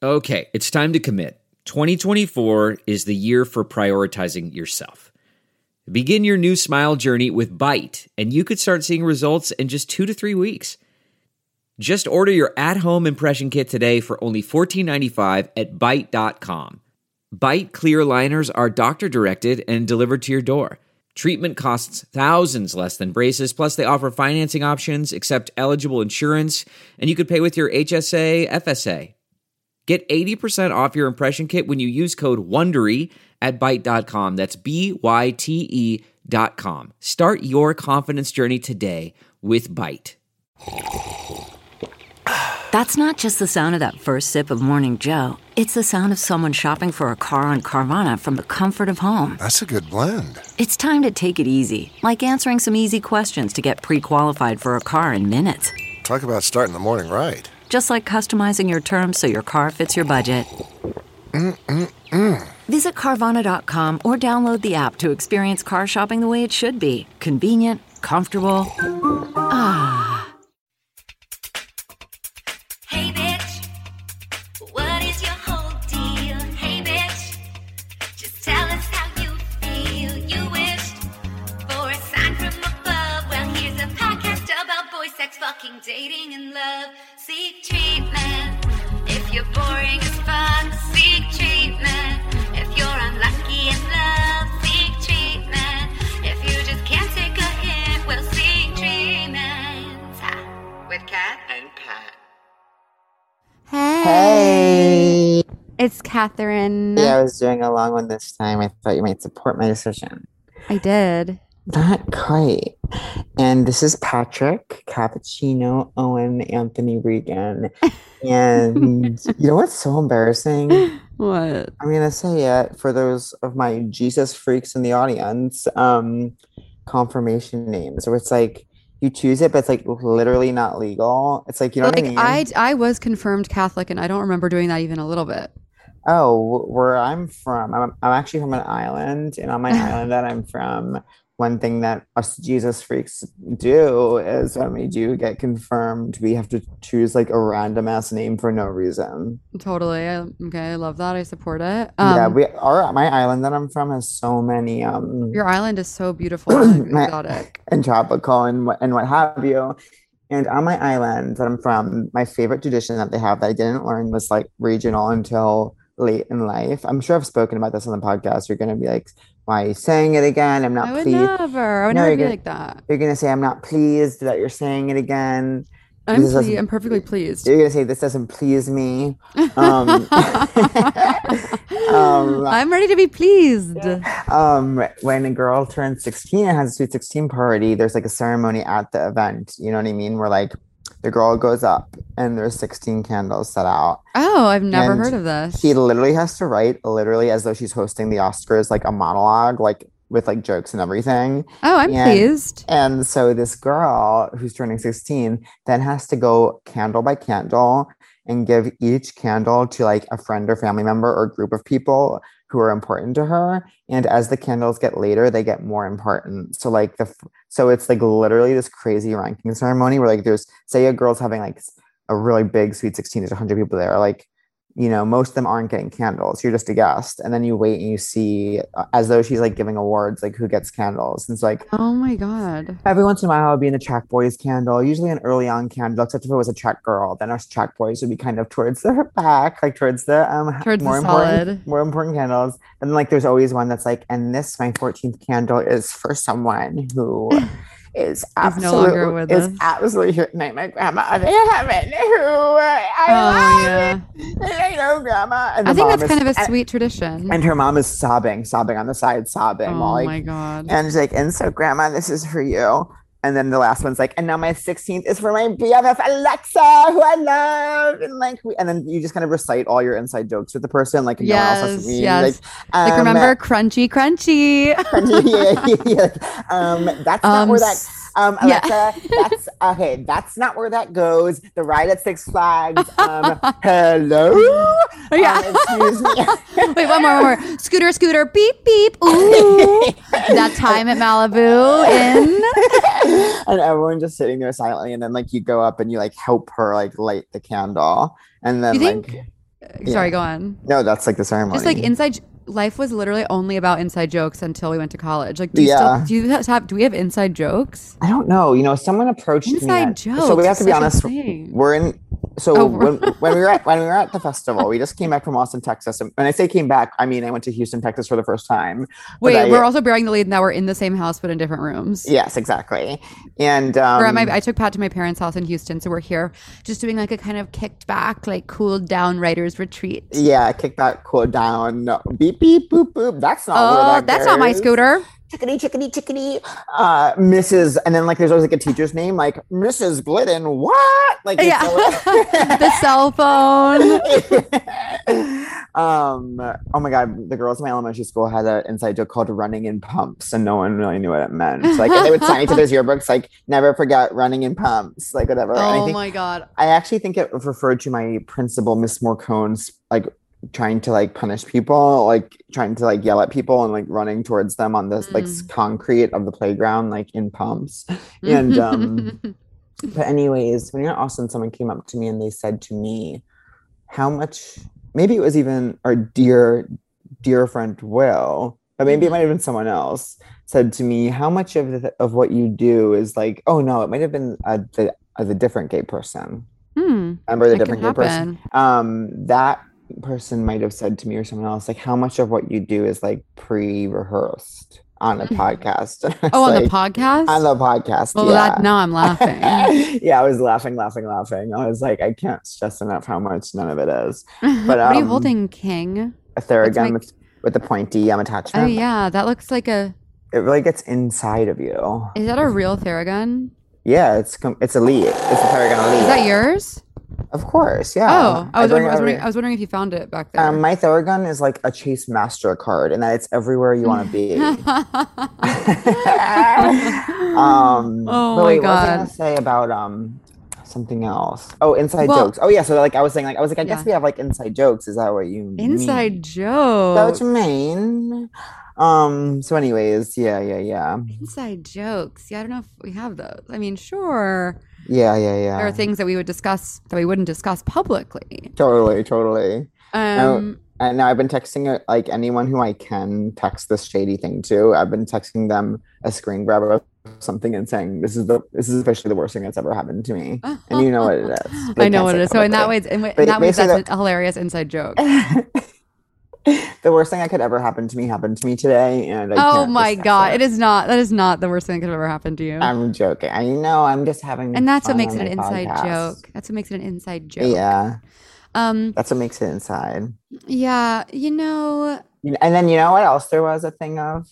Okay, it's time to commit. 2024 is the year for prioritizing yourself. Begin your new smile journey with Byte, and you could start seeing results in just 2 to 3 weeks. Just order your at-home impression kit today for only $14.95 at Byte.com. Byte clear liners are doctor-directed and delivered to your door. Treatment costs thousands less than braces, plus they offer financing options, accept eligible insurance, and you could pay with your HSA, FSA. Get 80% off your impression kit when you use code WONDERY at Byte.com. That's BYTE.com. Start your confidence journey today with Byte. That's not just the sound of that first sip of Morning Joe. It's the sound of someone shopping for a car on Carvana from the comfort of home. That's a good blend. It's time to take it easy, like answering some easy questions to get pre-qualified for a car in minutes. Talk about starting the morning right. Just like customizing your terms so your car fits your budget. Visit Carvana.com or download the app to experience car shopping the way it should be. Convenient, comfortable. Hey bitch, what is your whole deal? Hey bitch, just tell us how you feel. You wished for a sign from above. Well, here's a podcast about boy sex, fucking, dating, and love. Seek treatment if you're boring as fuck. Seek treatment if you're unlucky in love. Seek treatment if you just can't take a hint. Well, seek treatment with Kat and Pat. Hey. It's Catherine. Yeah, I was doing a long one this time. I thought you might support my decision. I did. Not quite. And this is Patrick, Cappuccino, Owen, Anthony Regan. And you know what's so embarrassing? What? I'm going to say it for those of my Jesus freaks in the audience. Confirmation names, where it's like, you choose it, but it's like literally not legal. It's like, you know what I mean? I was confirmed Catholic, and I don't remember doing that even a little bit. Oh, where I'm from, I'm actually from an island, and on my island that I'm from, one thing that us Jesus freaks do is when we do get confirmed, we have to choose like a random ass name for no reason. Totally. Okay, I love that. I support it. Yeah, my island that I'm from has so many your island is so beautiful and exotic and tropical and what have you. And on my island that I'm from, my favorite tradition that they have that I didn't learn was like regional until late in life. I'm sure I've spoken about this on the podcast. You're gonna be like, why are you saying it again? I'm not pleased. I would never be like that. You're gonna say I'm not pleased that you're saying it again. I'm perfectly pleased. You're gonna say this doesn't please me. I'm ready to be pleased. When a girl turns 16 and has a sweet 16 party, there's like a ceremony at the event. You know what I mean? Where like the girl goes up and there's 16 candles set out. Oh, I've never heard of this. She literally has to write literally as though she's hosting the Oscars, like a monologue, like with like jokes and everything. Oh, I'm pleased. And so this girl who's turning 16 then has to go candle by candle and give each candle to like a friend or family member or group of people who are important to her. And as the candles get later, they get more important. So like so it's like literally this crazy ranking ceremony where like there's, say a girl's having like a really big sweet 16, there's 100 people there. Like, you know, most of them aren't getting candles. You're just a guest. And then you wait and you see as though she's like giving awards, like who gets candles. And it's like, oh my God. Every once in a while, I'll be in the track boys candle, usually an early on candle, except if it was a track girl, then our track boys would be kind of towards the back, like towards the more important candles. And then like, there's always one that's like, and this, my 14th candle is for someone who is absolutely here tonight. My grandma in heaven, who I love, grandma. And I think that's kind of a sweet tradition. And her mom is sobbing on the side, sobbing. Oh my God! And she's like, and so grandma, this is for you. And then the last one's like, and now my 16th is for my BFF Alexa, who I love. And like, and then you just kind of recite all your inside jokes with the person, like, no one else has to read. Like, remember crunchy. That's not where that. Alexa, that's okay. That's not where that goes. The ride at Six Flags. Hello. Excuse me. Wait, one more. Scooter, beep, beep. Ooh. That time at Malibu And everyone just sitting there silently, and then like you go up and you like help her like light the candle, and then Sorry, go on. No, that's like the ceremony. Just like life was literally only about inside jokes until we went to college. Like, do we have inside jokes? I don't know. Someone approached me. Inside jokes. So we have to be such a honest. thing. We're in. So when we were at the festival, we just came back from Austin, Texas. And when I say came back, I mean I went to Houston, Texas for the first time. Wait, we're also bearing the lead now. We're in the same house but in different rooms. Yes, exactly. And I took Pat to my parents' house in Houston, so we're here just doing like a kind of kicked back, like cooled down writers retreat. Yeah, kick back, cool down. No, beep beep boop boop. That's not. That's not my scooter. Chickadee. Mrs. And then like there's always like a teacher's name, like Mrs. Glidden. What? Like the cell phone. Oh my god, the girls in my elementary school had an inside joke called running in pumps, and no one really knew what it meant. Like, and they would sign each other's yearbooks like never forget running in pumps, like whatever. Oh my god. I actually think it referred to my principal, Miss Morcone's, like trying to like punish people, like trying to like yell at people and like running towards them on this like concrete of the playground, like in pumps. And but anyways, when you're in Austin, someone came up to me and they said to me, how much, maybe it was even our dear friend Will, but maybe it might have been someone else, said to me, how much of what you do is like, oh no, it might have been the different gay person. Remember the different gay person? That person might have said to me, or someone else, like, how much of what you do is like pre-rehearsed on a podcast? On the podcast? On the podcast. Well, now I'm laughing. Yeah, I was laughing. I was like, I can't stress enough how much none of it is. But what are you holding, King? A Theragun with the pointy attachment. Oh yeah, that looks like it really gets inside of you. Is that a real Theragun? Yeah, it's elite. It's a Theragun Elite. Is that yours? Of course, yeah. Oh, I was wondering if you found it back there. My Theragun is like a Chase Mastercard, and that it's everywhere you want to be. Oh my god! What was I gonna say about something else? Oh, inside jokes. Oh yeah, so like I was saying, I guess we have like inside jokes. Is that what you mean? Inside jokes? That's what you mean? So anyways, yeah. Inside jokes. Yeah, I don't know if we have those. I mean, sure. Yeah. There are things that we would discuss that we wouldn't discuss publicly. Totally. And now I've been texting like anyone who I can text this shady thing to. I've been texting them a screen grab of something and saying, this is officially the worst thing that's ever happened to me. And you know what it is. I know what it is. So in that way, that's a hilarious inside joke. The worst thing that could ever happen to me today, and oh my god, it is not. That is not the worst thing that could ever happen to you. I'm joking. I know. I'm just having. And that's what makes it an inside joke. That's what makes it an inside joke. Yeah. That's what makes it inside. Yeah, And then you know what else there was a thing of?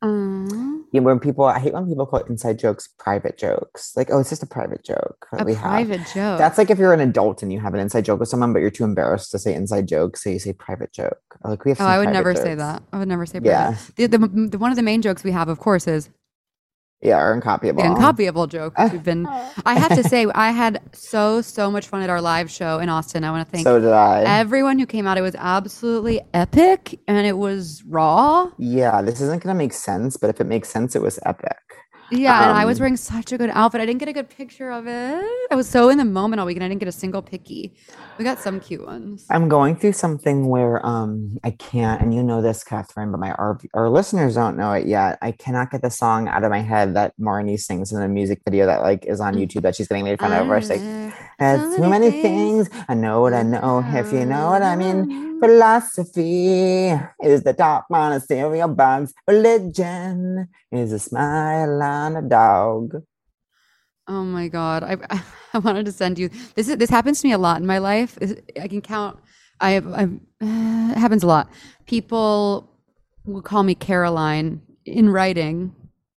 I hate when people call inside jokes private jokes. Like, oh, it's just a private joke. Private joke. That's like if you're an adult and you have an inside joke with someone, but you're too embarrassed to say inside joke, so you say private joke. Like we have. I would never say that. I would never say private. Yeah. The one of the main jokes we have, of course, is. Yeah, our uncopyable. The uncopyable joke. I have to say, I had so much fun at our live show in Austin. I want to thank so did I. Everyone who came out. It was absolutely epic and it was raw. Yeah, this isn't going to make sense, but if it makes sense, it was epic. Yeah, and I was wearing such a good outfit. I didn't get a good picture of it. I was so in the moment all weekend. I didn't get a single picky. We got some cute ones. I'm going through something where I can't, and you know this, Catherine, but our listeners don't know it yet. I cannot get the song out of my head that Marnie sings in the music video that like is on YouTube that she's getting made fun of. Where she's like, "There's too many things. I know what I know. If you know what I mean." Philosophy is the top monastery box. Religion is a smile on a dog. Oh my god! I wanted to send you this. Happens to me a lot in my life. I can count. It happens a lot. People will call me Caroline in writing.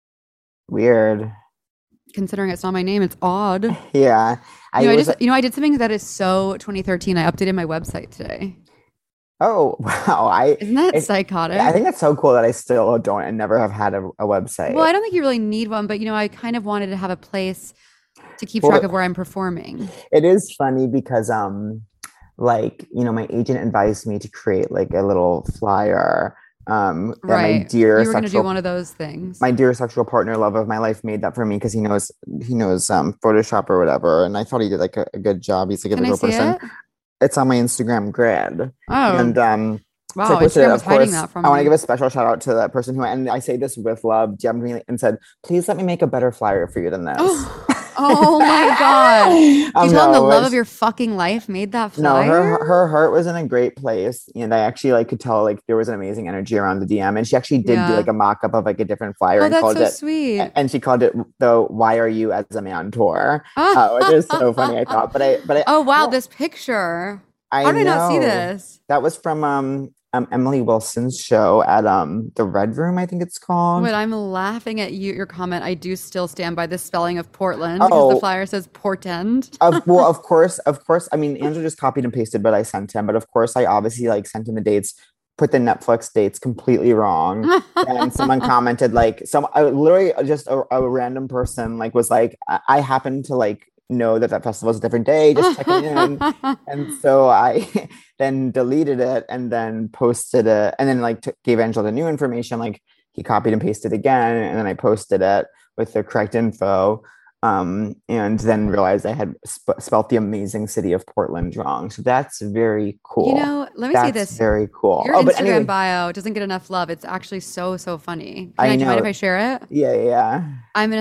Weird. Considering it's not my name, it's odd. Yeah. I did something that is so 2013. I updated my website today. Oh, wow. Isn't that psychotic? I think that's so cool that I still don't and never have had a website. Well, I don't think you really need one, but I kind of wanted to have a place to keep track of where I'm performing. It is funny because my agent advised me to create like a little flyer. Right. My dear you were going to do one of those things. My dear sexual partner, love of my life, made that for me because he knows Photoshop or whatever, and I thought he did like a good job. He's like a real person. It's on my Instagram grid. Oh. And Wow, so I posted it, Instagram was of hiding course. that from I want to me. give a special shout out to that person who, and I say this with love, DM'd me and said, please let me make a better flyer for you than this. Oh my God. You tell him the no, love it's- of your fucking life made that No, flyer? her heart was in a great place, and I actually like could tell like there was an amazing energy around the DM, and she actually did do Yeah. like a mock up of like a different flyer Oh, and that's called so it, sweet. and she called it the "Why Are You as a Man" tour, which is so funny. I thought, but I Oh wow, no, this picture. I How did I not see know. this? That was from Emily Wilson's show at the Red Room, I think it's called. When I'm laughing at your comment, I do still stand by the spelling of Portland because the Oh. flyer says portend. Well, of course. I mean, Andrew just copied and pasted, but I sent him. But of course, I obviously like sent him the dates, put the Netflix dates completely wrong, and someone commented like literally just a random person like was like, I happen to like know that festival is a different day, just checking in. And so I then deleted it and then posted it, and then like gave Angela the new information. Like he copied and pasted again, and then I posted it with the correct info. And then realized I had spelt the amazing city of Portland wrong. So that's very cool. You know, let me that's say this. very cool. Your but Instagram anyway, bio doesn't get enough love. It's actually so funny. I Do you mind know. if I share it? yeah. I'm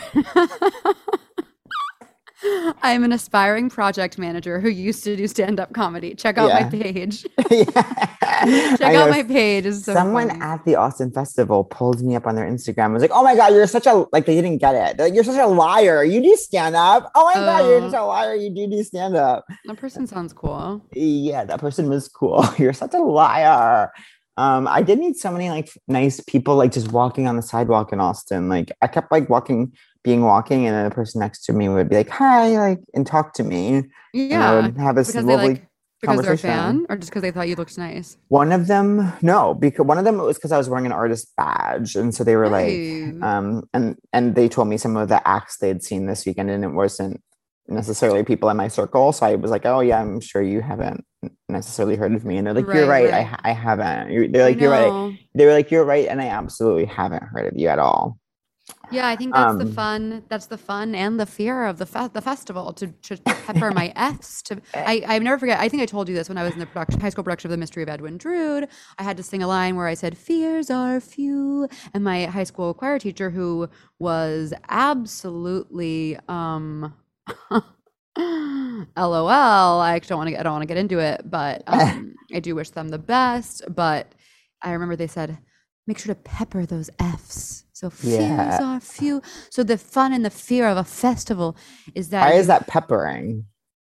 an aspiring project manager who used to do stand-up comedy. Check out my Yeah. page. Check Check out my page. It's so Someone funny. at the Austin Festival pulled me up on their Instagram. I was like, "Oh my god, you're such a like." They didn't get it. They're like, "You're such a liar. You do stand up. Oh my god, you're such a liar. You do stand up." That person sounds cool. Yeah, that person was cool. You're such a liar. I did meet so many like nice people like just walking on the sidewalk in Austin. Like I kept like walking, and then the person next to me would be like, "Hi," like and talk to me. And I Yeah, would have this because they lovely because they're a conversation. fan, or just because they thought you looked nice. One of them, no, because one of them it was because I was wearing an artist badge, and so they were Hey. like, and they told me some of the acts they'd seen this weekend, and it wasn't necessarily people in my circle. So I was like, "Oh yeah, I'm sure you haven't necessarily heard of me." And they're like, "You're Right, right, right. I haven't." They're like, "You're right." know. They were like, "You're right," and I absolutely haven't heard of you at all. Yeah, I think that's the Um, fun. That's the fun and the fear of the festival to pepper my F's. I never forget. I think I told you this when I was in the high school production of The Mystery of Edwin Drood. I had to sing a line where I said "fears are few," and my high school choir teacher, who was absolutely LOL. I actually I don't want to get into it, but I do wish them the best. But I remember they said, make sure to pepper those F's. So fears Yeah. are few. So the fun and the fear of a festival is that Why is that peppering?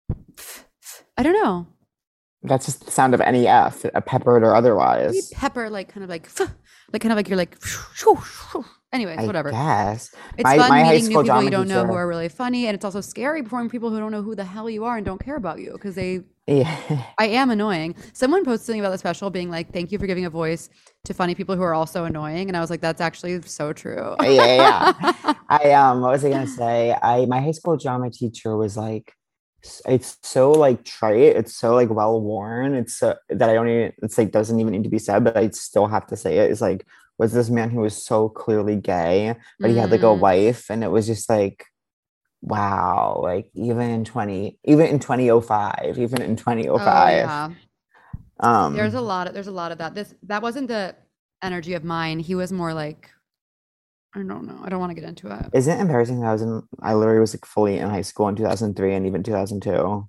I don't know. That's just the sound of any F, a peppered or Maybe otherwise. pepper like kind of like you're like anyways, I whatever. guess. It's My fun high meeting new school people you drama don't know who teacher- are really funny, and it's also scary performing people who don't know who the hell you are and don't care about you because they Yeah. I am annoying. Someone posted something about the special being like, thank you for giving a voice to funny people who are also annoying. And I was like, that's actually so true. yeah. What was I gonna say? My high school drama teacher was like, it's so like trite, it's so like well worn, it's so, that I don't even, it's like doesn't even need to be said, but I still have to say it. It's like, was this man who was so clearly gay, but he had like a Mm. wife, and it was just like, wow, like even in 2005, even in 2005. Oh, yeah. um There's a lot of that. That wasn't the energy of mine. He was more like, I don't know. I don't want to get into it. isn't it embarrassing that I literally was like fully in high school in 2003 and even 2002.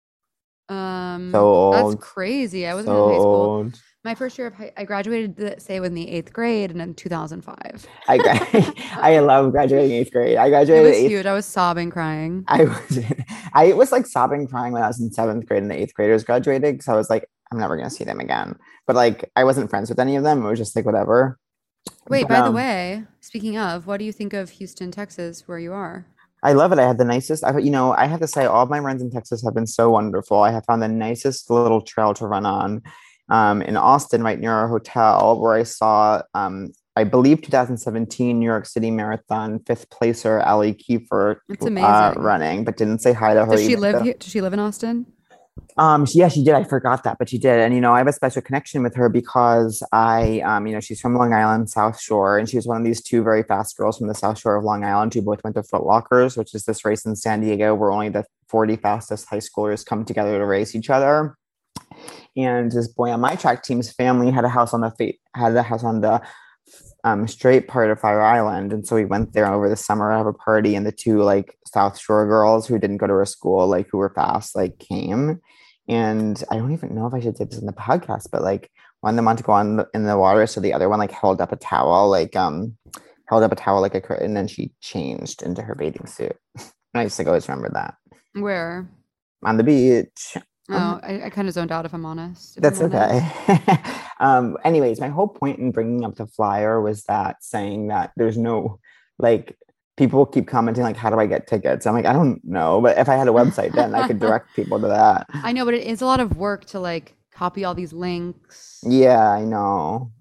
So old. That's crazy. I wasn't So in high school. old. My first year of I graduated, say, in the 8th grade and in 2005. I love graduating 8th grade. I It graduated was 8th. huge. I was sobbing, crying. I was like sobbing, crying when I was in 7th grade and the 8th graders graduated because I was like, I'm never gonna see them again. But like, I wasn't friends with any of them. It was just like whatever. Wait, But, by the way, speaking of, what do you think of Houston, Texas, where you are? I love it. I had the nicest. I have to say, all of my runs in Texas have been so wonderful. I have found the nicest little trail to run on, in Austin, right near our hotel, where I saw, I believe, 2017 New York City Marathon 5th placer Allie Kiefer That's amazing. running, but didn't say hi to her. Does she even live though- here? Does she live in Austin? Yeah, she did. I forgot that, but she did. And, I have a special connection with her because she's from Long Island, South Shore, and she was one of these two very fast girls from the South Shore of Long Island who both went to Foot Lockers, which is this race in San Diego where only the 40 fastest high schoolers come together to race each other. And this boy on my track team's family had a house on the straight part of Fire Island, and so we went there over the summer to have a party, and the two like South Shore girls who didn't go to our school, like who were fast, like came. And I don't even know if I should say this in the podcast, but like one of them wanted to go in the water, so the other one like held up a towel like a curtain, and then she changed into her bathing suit. I used to always remember that. Where? On the beach. Oh, I kind of zoned out, if I'm honest. That's okay. Anyways, my whole point in bringing up the flyer was that saying that there's no, like, people keep commenting, like, how do I get tickets? I'm like, I don't know. But if I had a website, then I could direct people to that. I know, but it is a lot of work to, like, copy all these links. Yeah, I know.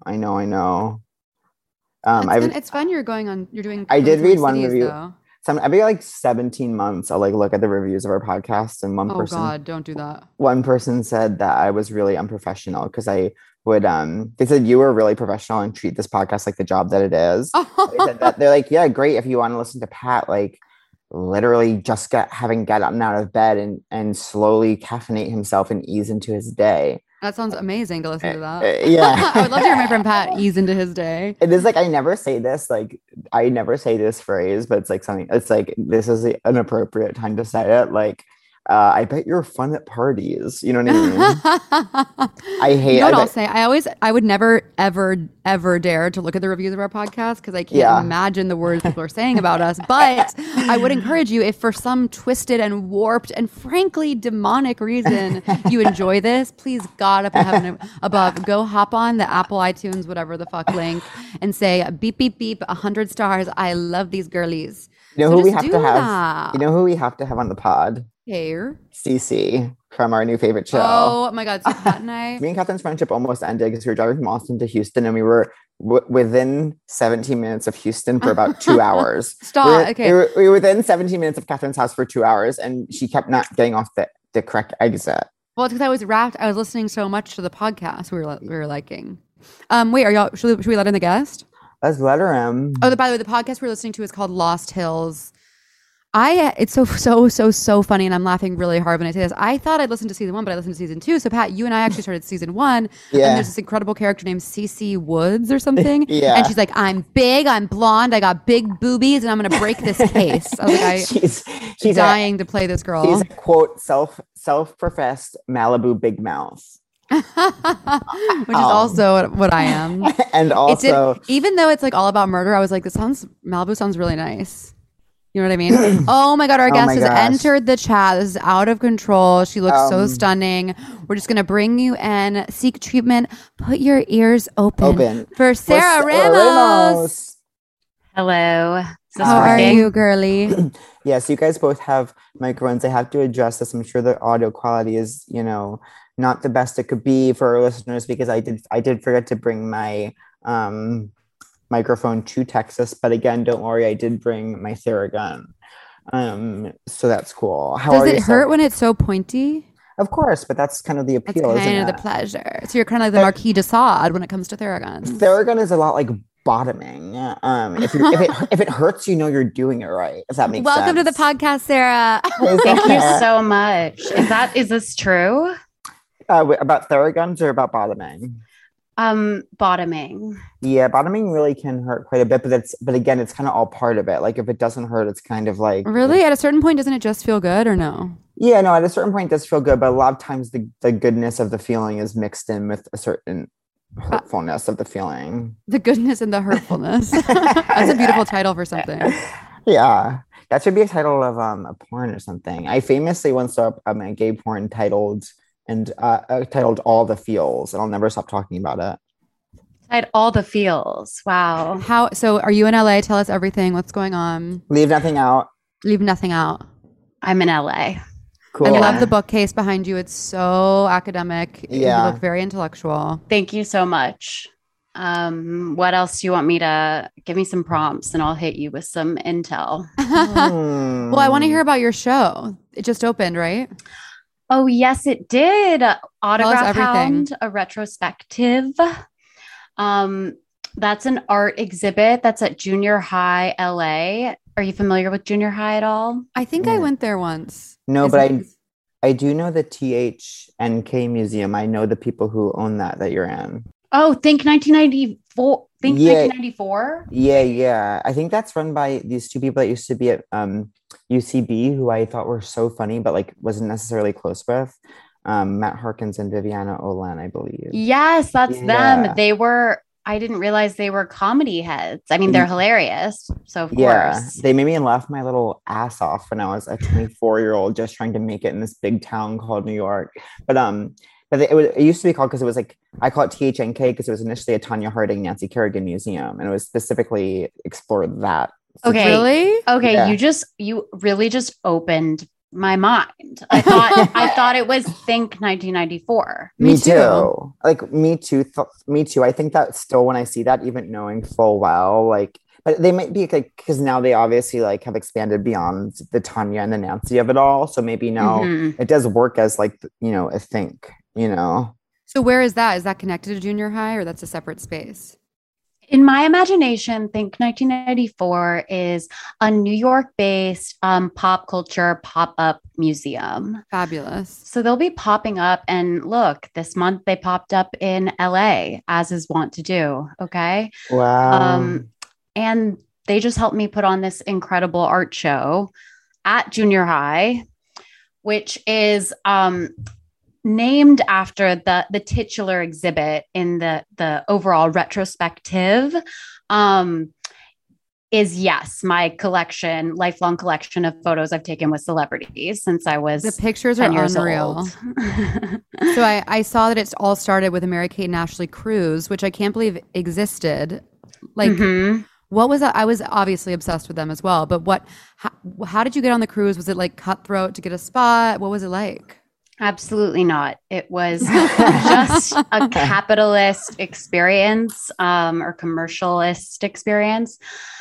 It's fun. You're doing. I did read one cities, review. Though. Every like 17 months, I'll like look at the reviews of our podcast, and Oh God, don't do that. One person said that I was really unprofessional because I would they said you were really professional and treat this podcast like the job that it is. They said that. They're like, yeah, great if you want to listen to Pat, like literally just having gotten out of bed and slowly caffeinate himself and ease into his day. That sounds amazing to listen to that. Yeah. I would love to hear my friend Pat ease into his day. It is like, I never say this phrase, but it's like something, it's like, this is an appropriate time to say it. Like, I bet you're fun at parties. You know what I mean? I hate. You know what I'll say? I would never, ever, ever dare to look at the reviews of our podcast because I can't imagine the words people are saying about us. But I would encourage you, if for some twisted and warped and frankly demonic reason you enjoy this, please, God up in heaven and above, go hop on the Apple iTunes, whatever the fuck link, and say beep beep beep 100 stars. I love these girlies. You know who we have to have? You know who we have to have on the pod? Here. Cece from our new favorite show. Oh my God. So Pat and I. Me and Catherine's friendship almost ended because we were driving from Austin to Houston, and we were within 17 minutes of Houston for about 2 hours. Stop. Okay. We were within 17 minutes of Catherine's house for 2 hours, and she kept not getting off the correct exit. Well, it's because I was listening so much to the podcast we were liking. Wait, should we let in the guest? Let's let her in. Oh, by the way, the podcast we're listening to is called Lost Hills. It's so funny, and I'm laughing really hard when I say this. I thought I'd listened to season 1, but I listened to season 2. So Pat, you and I actually started season 1, yeah. And there's this incredible character named Cece Woods or something, yeah. And she's like, "I'm big, I'm blonde, I got big boobies, and I'm gonna break this case." I was like, she's dying to play this girl. She's a quote self-professed Malibu big mouth. Which is also what I am. And also, even though it's like all about murder, I was like, Malibu sounds really nice. You know what I mean? Oh my God, our guest has entered the chat. This is out of control. She looks so stunning. We're just going to bring you in. Seek treatment. Put your ears open. For Sarah Ramos. Hello. How are you, girly? Yes, you guys both have microphones. I have to address this. I'm sure the audio quality is, not the best it could be for our listeners because I did forget to bring my microphone to Texas, but again, don't worry, I did bring my Theragun, so that's cool. Does it hurt when it's so pointy? Of course, but that's kind of the appeal. That's kind of the pleasure. So you're kind of like the Marquis de Sade when it comes to Theraguns. Theragun is a lot like bottoming. If it hurts, you're doing it right. If that makes sense. Welcome to the podcast, Sarah. Thank you so much. Is this true? About Theraguns or about bottoming? Bottoming. Yeah, bottoming really can hurt quite a bit, but again, it's kind of all part of it. Like if it doesn't hurt, it's kind of like really at a certain point, doesn't it just feel good or no? Yeah, no, at a certain point it does feel good, but a lot of times the goodness of the feeling is mixed in with a certain hurtfulness of the feeling. The goodness and the hurtfulness. That's a beautiful title for something. Yeah. That should be a title of a porn or something. I famously once saw a gay porn titled All the Feels, and I'll never stop talking about it. All the Feels. Wow. So are you in LA? Tell us everything. What's going on? Leave nothing out. Leave nothing out. I'm in LA. Cool. I love the bookcase behind you. It's so academic. Yeah. You look very intellectual. Thank you so much. What else do you want me to give me some prompts and I'll hit you with some intel? Well, I want to hear about your show. It just opened, right? Oh, yes, it did. Autograph everything. Hound, a retrospective. That's an art exhibit that's at Junior High LA. Are you familiar with Junior High at all? I think I went there once. No, Is but it- I do know the THNK Museum. I know the people who own that you're in. Oh, think 1994. Think Yeah. 1994. Yeah. I think that's run by these two people that used to be at UCB, who I thought were so funny, but like wasn't necessarily close with. Matt Harkins and Viviana Olan, I believe. Yes, that's Yeah. them. I didn't realize they were comedy heads. I mean, they're hilarious. So of Yeah, course. they made me laugh my little ass off when I was a 24-year-old just trying to make it in this big town called New York. But it used to be called, because it was like, I call it THNK because it was initially a Tanya Harding, Nancy Kerrigan museum, and it was specifically explored that. Okay. Really? Okay, Yeah. you really just opened my mind. I thought it was Think 1994. Me too. Like me too. Me too. I think that still, when I see that, even knowing full well, like, but they might be like, because now they obviously like have expanded beyond the Tanya and the Nancy of it all. So maybe now Mhm. it does work as like, a think, So where is that? Is that connected to junior high, or that's a separate space? In my imagination, Think 1994 is a New York-based pop culture pop-up museum. Fabulous. So they'll be popping up, and look, this month they popped up in LA, as is wont to do. Okay. Wow. And they just helped me put on this incredible art show at Junior High, which is named after the titular exhibit in the overall retrospective. Is my lifelong collection of photos I've taken with celebrities since I was The pictures 10 are years unreal. old. So I saw that it's all started with a Mary-Kate and Ashley cruise, which I can't believe existed. Like, Mhm. what was that? I was obviously obsessed with them as well. But how did you get on the cruise? Was it like cutthroat to get a spot? What was it like? Absolutely not. It was just a capitalist experience or commercialist experience.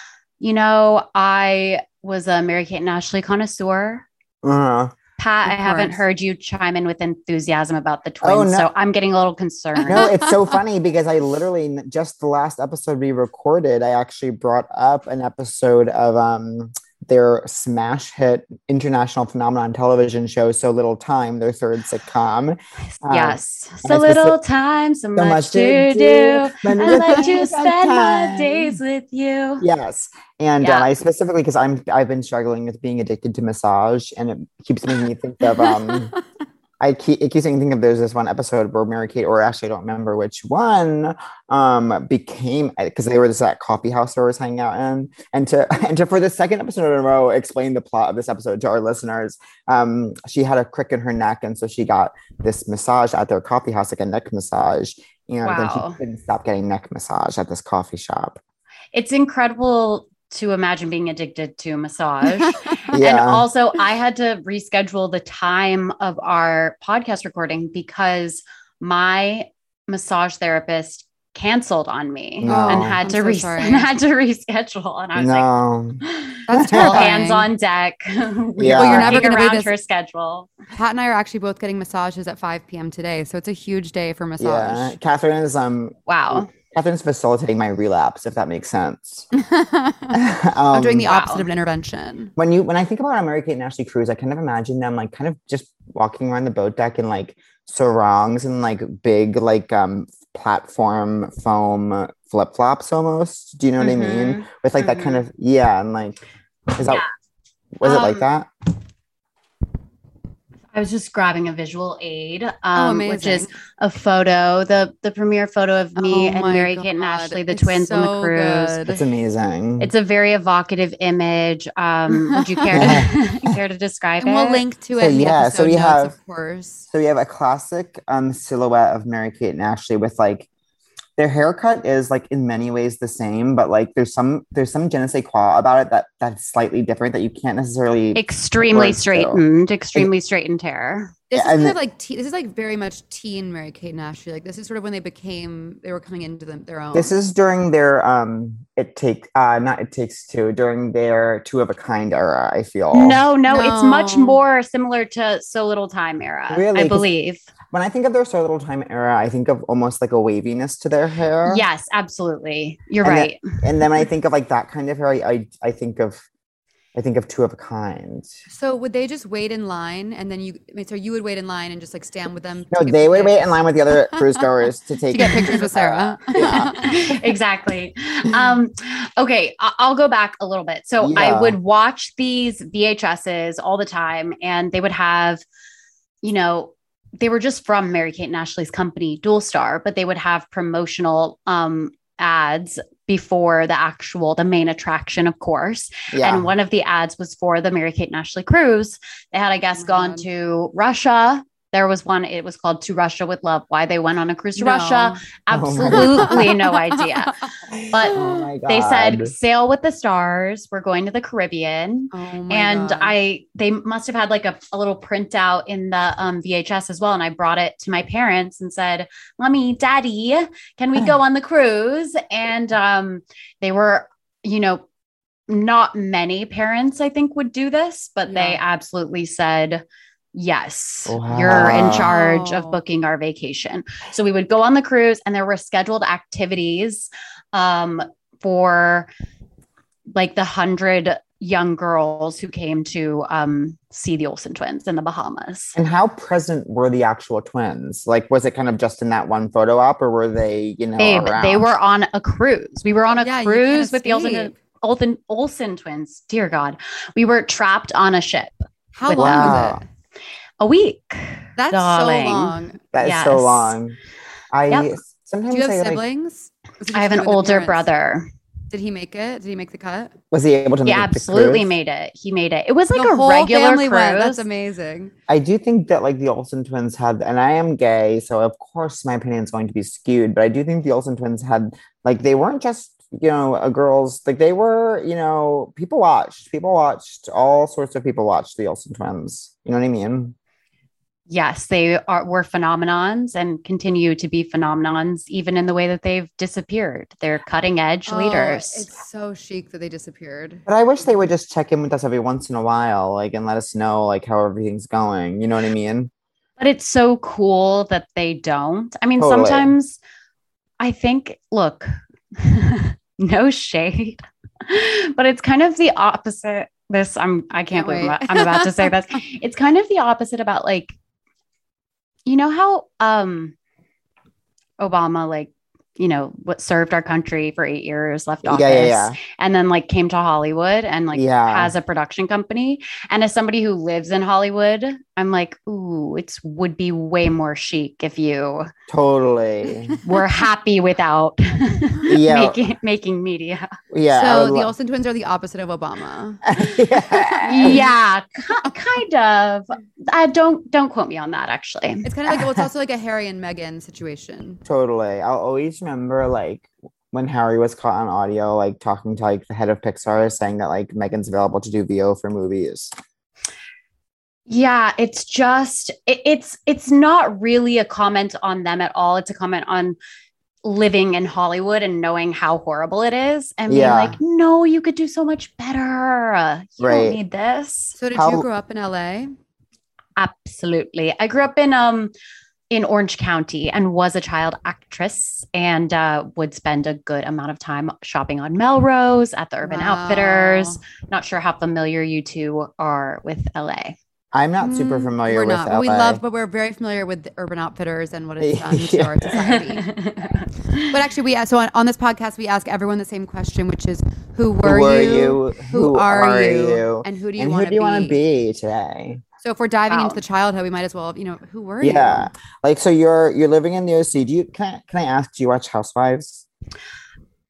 I was a Mary-Kate and Ashley connoisseur. Uh-huh. Pat, Of I haven't course. heard you chime in with enthusiasm about the twins, Oh, no. so I'm getting a little concerned. No, it's so funny because I literally, just the last episode we recorded, I actually brought up an episode of their smash hit international phenomenon television show, So Little Time, their third sitcom. Yes. and So I little time, so much to do. I let you spend my days with you. Yes. And Yeah. I specifically, because I've been struggling with being addicted to massage, and it keeps making me think of it keeps making me think of, there's this one episode where Mary Kate, or actually I don't remember which one, became, because they were this that coffee house I was hanging out in, and to for the second episode in a row explain the plot of this episode to our listeners. She had a crick in her neck, and so she got this massage at their coffee house, like a neck massage, and then Wow. she couldn't stop getting neck massage at this coffee shop. It's incredible to imagine being addicted to massage. And Yeah. also, I had to reschedule the time of our podcast recording because my massage therapist canceled on me No. and I'm had to so sorry. reschedule. And I was No. That's like, all terrifying. hands on deck. Yeah. Well, you're never working gonna be around this- her schedule. Pat and I are actually both getting massages at 5 p.m. today, so it's a huge day for Yeah. massage. Catherine is Wow. Catherine's facilitating my relapse, if that makes sense. I'm doing the Wow. opposite of an intervention. When I think about Mary Kate and Ashley Cruise, I kind of imagine them like kind of just walking around the boat deck in like sarongs and like big like platform foam flip flops almost. Do you know what I mean? With like that kind of and like is that was it like that? I was just grabbing a visual aid, which amazing. is a photo, the premiere photo of me Oh and my Mary Kate and God. Ashley, the It's twins on the so cruise. good. It's amazing. It's a very evocative image. Would you care to describe And it? we'll link to So, it in the yeah, so episode we notes, have- of course. So we have a classic silhouette of Mary Kate and Ashley with like their haircut is like in many ways the same, but like there's some je ne sais quoi about it that's slightly different that you can't necessarily Extremely straightened hair. This is and kind then- of like this is like very much teen Mary-Kate and Ashley. Like this is sort of when they were coming into their own. This is during their It Takes Two, during their Two of a Kind era, I feel. No, it's much No. more similar to So Little Time era, Really? I 'Cause- believe. When I think of their So Little Time era, I think of almost like a waviness to their hair. Yes, absolutely. You're And right. And then when I think of like that kind of hair, I think of Two of a Kind. So would they just wait in line and then so you would wait in line and just like stand with them? No, to get they would pictures? wait in line with the other cruise goers to take to get pictures with Sarah. Yeah. Exactly. Okay, I'll go back a little bit. So Yeah. I would watch these VHSs all the time, and they would have, they were just from Mary-Kate and Ashley's company, Dual Star, but they would have promotional ads before the main attraction, of course. Yeah. And one of the ads was for the Mary-Kate and Ashley cruise. They had, I guess, gone to Russia. There was one, it was called To Russia with Love. Why they went on a cruise to No. Russia, Oh my absolutely no idea. But Oh my God. they said, sail with the stars. We're going to the Caribbean. Oh my And God. they must have had like a little printout in the VHS as well. And I brought it to my parents and said, Mommy, Daddy, can we go on the cruise? And they were, not many parents, I think, would do this, but they Yeah. absolutely said, yes, you're in Wow. charge of booking our vacation. So we would go on the cruise, and there were scheduled activities for like the 100 young girls who came to see the Olsen twins in the Bahamas. And how present were the actual twins? Like, was it kind of just in that one photo op, or were they, Babe, around? they were on a cruise. We were on a Yeah, you cruise can't with the Olsen twins. Dear God. We were trapped on a ship. How with long Wow. was it? A week. That's Darling. so long. That is so Yes. long. I Yep. sometimes Do you have say, like, siblings? Was it I have just an you and the older parents? brother. Did he make it? Did he make the cut? was he able to He make the absolutely cruise? made it. He made it. It was like The a whole regular family cruise. went. That's amazing. I do think that like the Olsen twins had, and I am gay, so of course my opinion is going to be skewed, but I do think the Olsen twins had, like, they weren't just, a girls, like they were, people watched, all sorts of people watched the Olsen twins. You know what I mean? Yes, they were phenomenons and continue to be phenomenons, even in the way that they've disappeared. They're cutting edge leaders. It's so chic that they disappeared. But I wish they would just check in with us every once in a while, like, and let us know like how everything's going. You know what I mean? But it's so cool that they don't. I mean, Totally. sometimes I think, look, no shade, but it's kind of the opposite. I can't believe wait. I'm about to say this. It's kind of the opposite about like, how Obama, like, what served our country for 8 years, left office, Yeah. and then like came to Hollywood and like Yeah. has a production company. And as somebody who lives in Hollywood, I'm like, ooh, would be way more chic if you Totally. were happy without Yeah. making media. Yeah. I So would the lo- Olsen twins are the opposite of Obama. Yeah. Yeah, kind of. Don't quote me on that, actually. It's kind of like, well, it's also like a Harry and Meghan situation. Totally. I'll always remember like when Harry was caught on audio, like talking to like the head of Pixar, saying that like Megan's available to do VO for movies. Yeah, it's just it's not really a comment on them at all. It's a comment on living in Hollywood and knowing how horrible it is and being Yeah. like, no, you could do so much better. You Right. don't need this. So did How- you grow up in LA? Absolutely. I grew up in Orange County and was a child actress and would spend a good amount of time shopping on Melrose at the Urban Wow. Outfitters. Not sure how familiar you two are with LA. I'm not super familiar We're with not. LA. But we're very familiar with the Urban Outfitters and what it's done to Yeah. our society. But actually, on this podcast, we ask everyone the same question, which is, who were you? Who are you? And who do you And want who do you want to to be today? So if we're diving Wow. into the childhood, we might as well, who were you? Yeah. Like, so you're living in the OC. Can I ask, do you watch Housewives?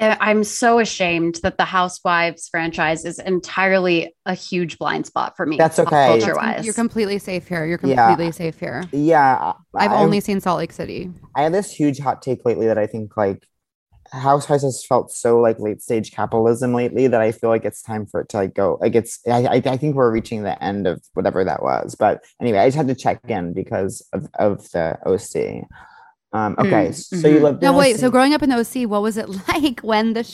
I'm so ashamed that the Housewives franchise is entirely a huge blind spot for me. That's okay. Culture wise. You're completely safe here. You're Yeah. completely safe here. Yeah. I've only seen Salt Lake City. I have this huge hot take lately that I think like Housewives has felt so like late stage capitalism lately that I feel like it's time for it to like go. Like I think we're reaching the end of whatever that was. But anyway, I just had to check in because of the OC. Okay, so you lived in No, wait. OC. So growing up in the OC, what was it like when the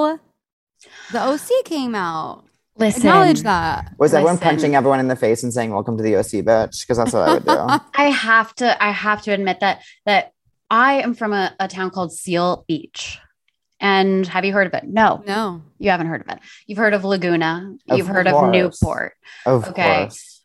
OC came out? Listen, Acknowledge that. Was everyone Listen. punching everyone in the face and saying "Welcome to the OC, bitch"? Because that's what I would do. I have to admit that I am from a town called Seal Beach. And have you heard of it? No, No. you haven't heard of it. You've heard of Laguna. Of You've heard of course. Newport. Of Okay. course.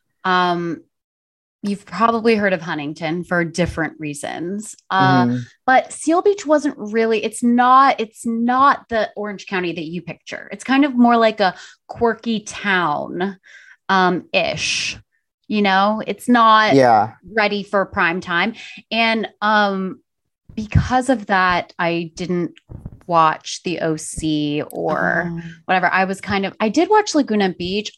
You've probably heard of Huntington for different reasons. Mhm. But Seal Beach wasn't really, it's not the Orange County that you picture. It's kind of more like a quirky town ish. You know, it's not Yeah. ready for prime time. And because of that, I didn't watch the OC or whatever. I did watch Laguna Beach.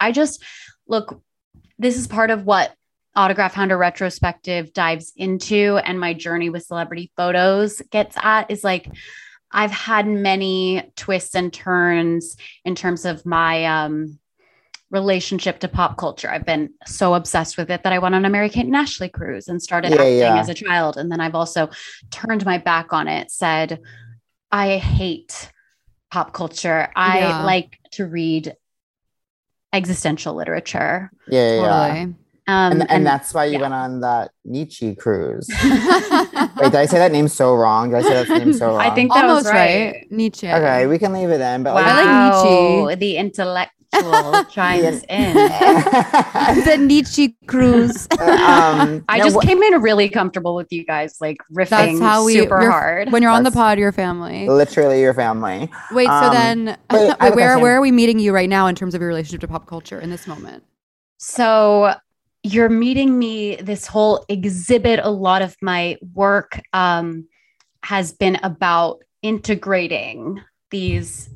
This is part of what Autograph Hunter Retrospective dives into, and my journey with celebrity photos gets at, is like, I've had many twists and turns in terms of my relationship to pop culture. I've been so obsessed with it that I went on a Mary-Kate and Ashley cruise and started acting as a child. And then I've also turned my back on it, said, I hate pop culture. I like to read existential literature. Yeah. Totally. And that's why you went on that Nietzsche cruise. Wait, did I say that name so wrong? Did I say that name so wrong? I think that Almost was right. Nietzsche. Okay, we can leave it in. But Wow, I like Nietzsche. the intellectual chimes in. The Nietzsche cruise. I just came in really comfortable with you guys, like riffing That's how super you're- hard. When you're on the That's- pod, your family. literally your family. Wait, so then wait, I have a question. where are we meeting you right now in terms of your relationship to pop culture in this moment? So you're meeting me, this whole exhibit, a lot of my work has been about integrating these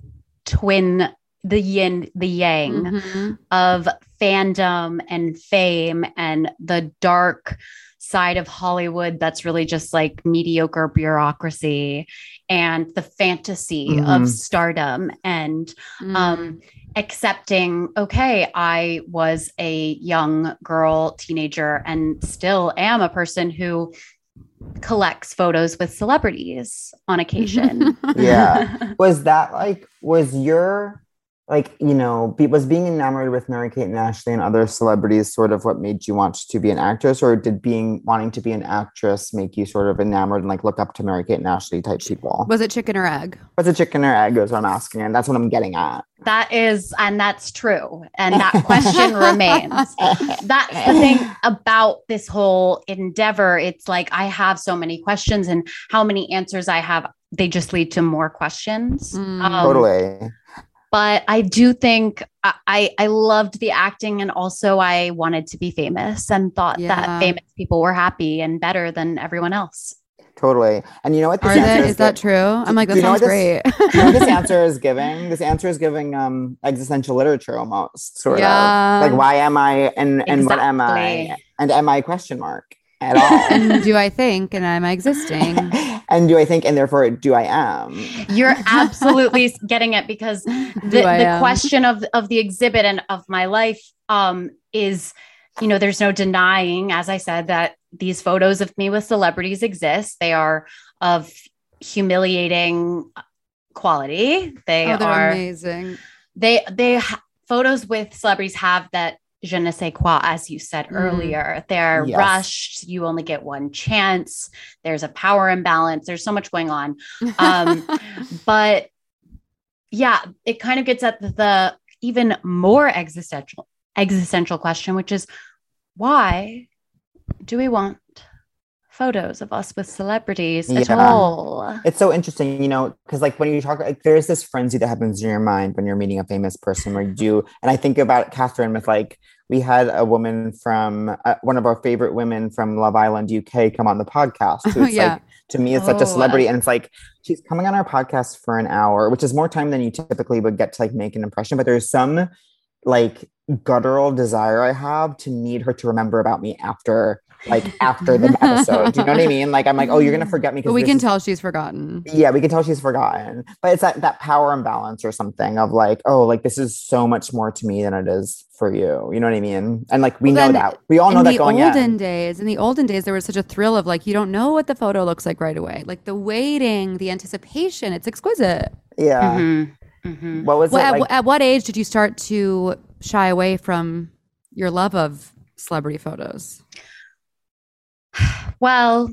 the yin, the yang Mhm. of fandom and fame and the dark side of Hollywood that's really just like mediocre bureaucracy, and the fantasy of stardom, and accepting, okay, I was a young girl, teenager, and still am a person who collects photos with celebrities on occasion. Yeah. Was was being enamored with Mary-Kate and Ashley and other celebrities sort of what made you want to be an actress, or did wanting to be an actress make you sort of enamored and like look up to Mary-Kate and Ashley type people? Was it chicken or egg? What's a chicken or egg is what I'm asking, and that's what I'm getting at. That's true. And that question remains. That's the thing about this whole endeavor. It's like, I have so many questions, and how many answers I have, they just lead to more questions. Totally. But I do think I loved the acting, and also I wanted to be famous and thought that famous people were happy and better than everyone else. Totally. And you know what this answer Is that true? I'm like, that sounds great. You know what this answer is giving? This answer is giving existential literature almost, sort of. Like, why am I and what am I? And am I question mark at all? And do I think and am I existing? And do I think and therefore do I am? You're absolutely getting it, because the question of the exhibit and of my life is, there's no denying, as I said, that these photos of me with celebrities exist. They are of humiliating quality. They're amazing. Photos with celebrities have that je ne sais quoi, as you said earlier. They're rushed. You only get one chance. There's a power imbalance. There's so much going on. But yeah, it kind of gets at the even more existential question, which is, why do we want photos of us with celebrities at Yeah. all. It's so interesting, because like when you talk, like there's this frenzy that happens in your mind when you're meeting a famous person where you do, and I think about Catherine with like, we had a woman from one of our favorite women from Love Island UK come on the podcast. Who's Yeah. like, to me, is such a Oh. celebrity. And it's like, she's coming on our podcast for an hour, which is more time than you typically would get to like make an impression. But there's some like guttural desire I have to need her to remember about me after the episode. Do you know what I mean? Like, I'm like, oh, you're going to forget me. But we can tell she's forgotten. Yeah, we can tell she's forgotten. But it's that power imbalance or something of like, oh, like this is so much more to me than it is for you. You know what I mean? And like, we Well, know then, that. We all know that going in. In the olden days, there was such a thrill of like, you don't know what the photo looks like right away. Like the waiting, the anticipation, it's exquisite. Yeah. Mhm. What was it Well, like? at what age did you start to shy away from your love of celebrity photos? Well,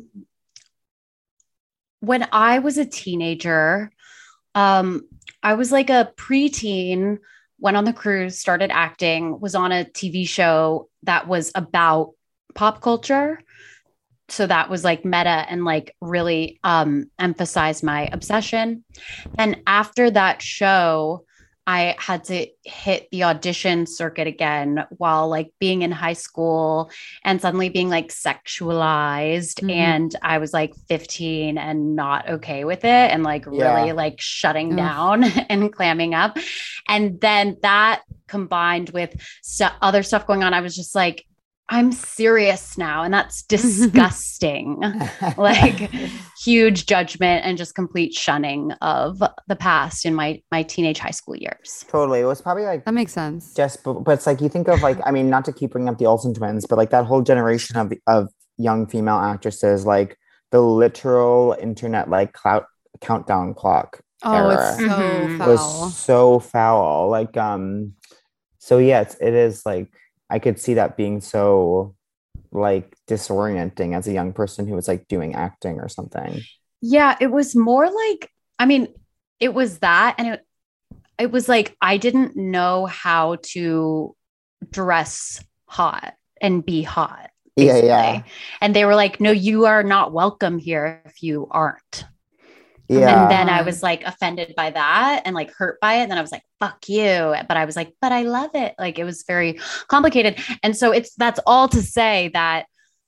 when I was a teenager, I was like a preteen, went on the cruise, started acting, was on a TV show that was about pop culture. So that was like meta and like really emphasized my obsession. And after that show, I had to hit the audition circuit again while like being in high school and suddenly being like sexualized. Mhm. And I was like 15 and not okay with it and like really Yeah. like shutting Ugh. down and clamming up. And then that combined with other stuff going on, I was just like, I'm serious now. And that's disgusting. Like huge judgment and just complete shunning of the past in my teenage high school years. Totally. It was probably like That makes sense. just, but it's like you think of like, I mean, not to keep bringing up the Olsen twins, but like that whole generation of young female actresses, like the literal internet like countdown clock Oh, era it's so Mhm. foul. was so foul. Like, so yeah, it is like I could see that being so like disorienting as a young person who was like doing acting or something. Yeah, it was more like, I mean, it was that. And it was like, I didn't know how to dress hot and be hot. Yeah, basically. yeah. And they were like, no, you are not welcome here if you aren't. Yeah. And then I was like offended by that and like hurt by it. And then I was like, fuck you. But I was like, but I love it. Like it was very complicated. And so that's all to say that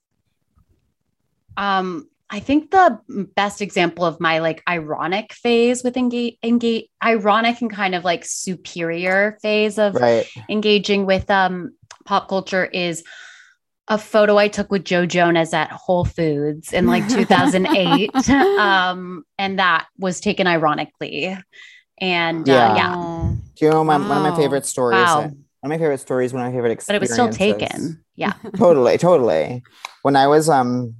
I think the best example of my like ironic phase with ironic and kind of like superior phase of right. engaging with pop culture is a photo I took with Joe Jonas at Whole Foods in like 2008. And that was taken ironically. And Yeah. yeah, Oh. Do you know one of my Wow. favorite stories? Wow. One of my favorite stories, one of my favorite but it was experiences. still taken. Yeah. Totally. When I was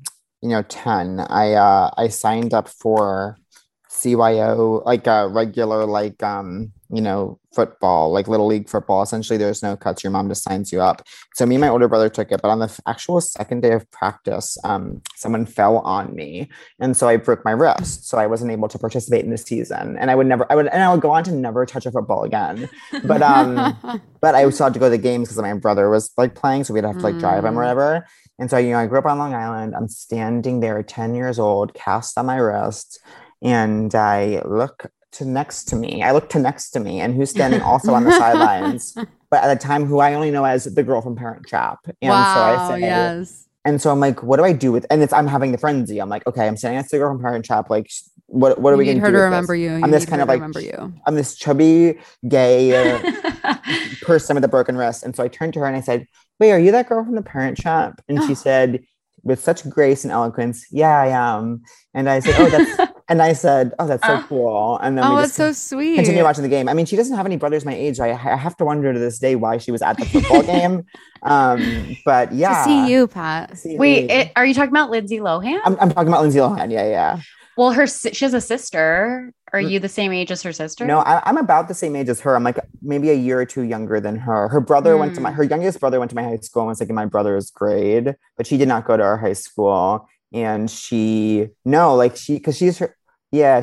10, I signed up for CYO, like a regular like football, like little league football. Essentially there's no cuts, your mom just signs you up. So me and my older brother took it, but on the actual second day of practice, someone fell on me, and so I broke my wrist, so I wasn't able to participate in the season, and I would go on to never touch a football again. But I still had to go to the games because my brother was like playing, so we'd have to like drive him or whatever. And so I grew up on Long Island. I'm standing there 10 years old, cast on my wrist, and I look to next to me, and who's standing also on the sidelines, but at the time who I only know as the girl from Parent Trap. And Wow, so I say, yes. and so I'm like, what do I do with, and I'm having the frenzy. I'm like, okay, I'm standing next to the girl from Parent Trap. Like, what are we You going need to her do to with remember this? you. I'm this need kind her of to like, remember you. I'm this chubby, gay person with a broken wrist. And so I turned to her and I said, wait, are you that girl from the Parent Trap? And she said, with such grace and eloquence, yeah, I am. And I said, that's so cool. And then Oh, we that's just so sweet. continue watching the game. I mean, she doesn't have any brothers my age. I have to wonder to this day why she was at the football game. But yeah. To see you, Pat. See Wait, me. are you talking about Lindsay Lohan? I'm talking about Lindsay Lohan. Yeah. Well, she has a sister. Are you the same age as her sister? No, I'm about the same age as her. I'm like maybe a year or two younger than her. Her brother her youngest brother went to my high school and was like in my brother's grade, but she did not go to our high school. And it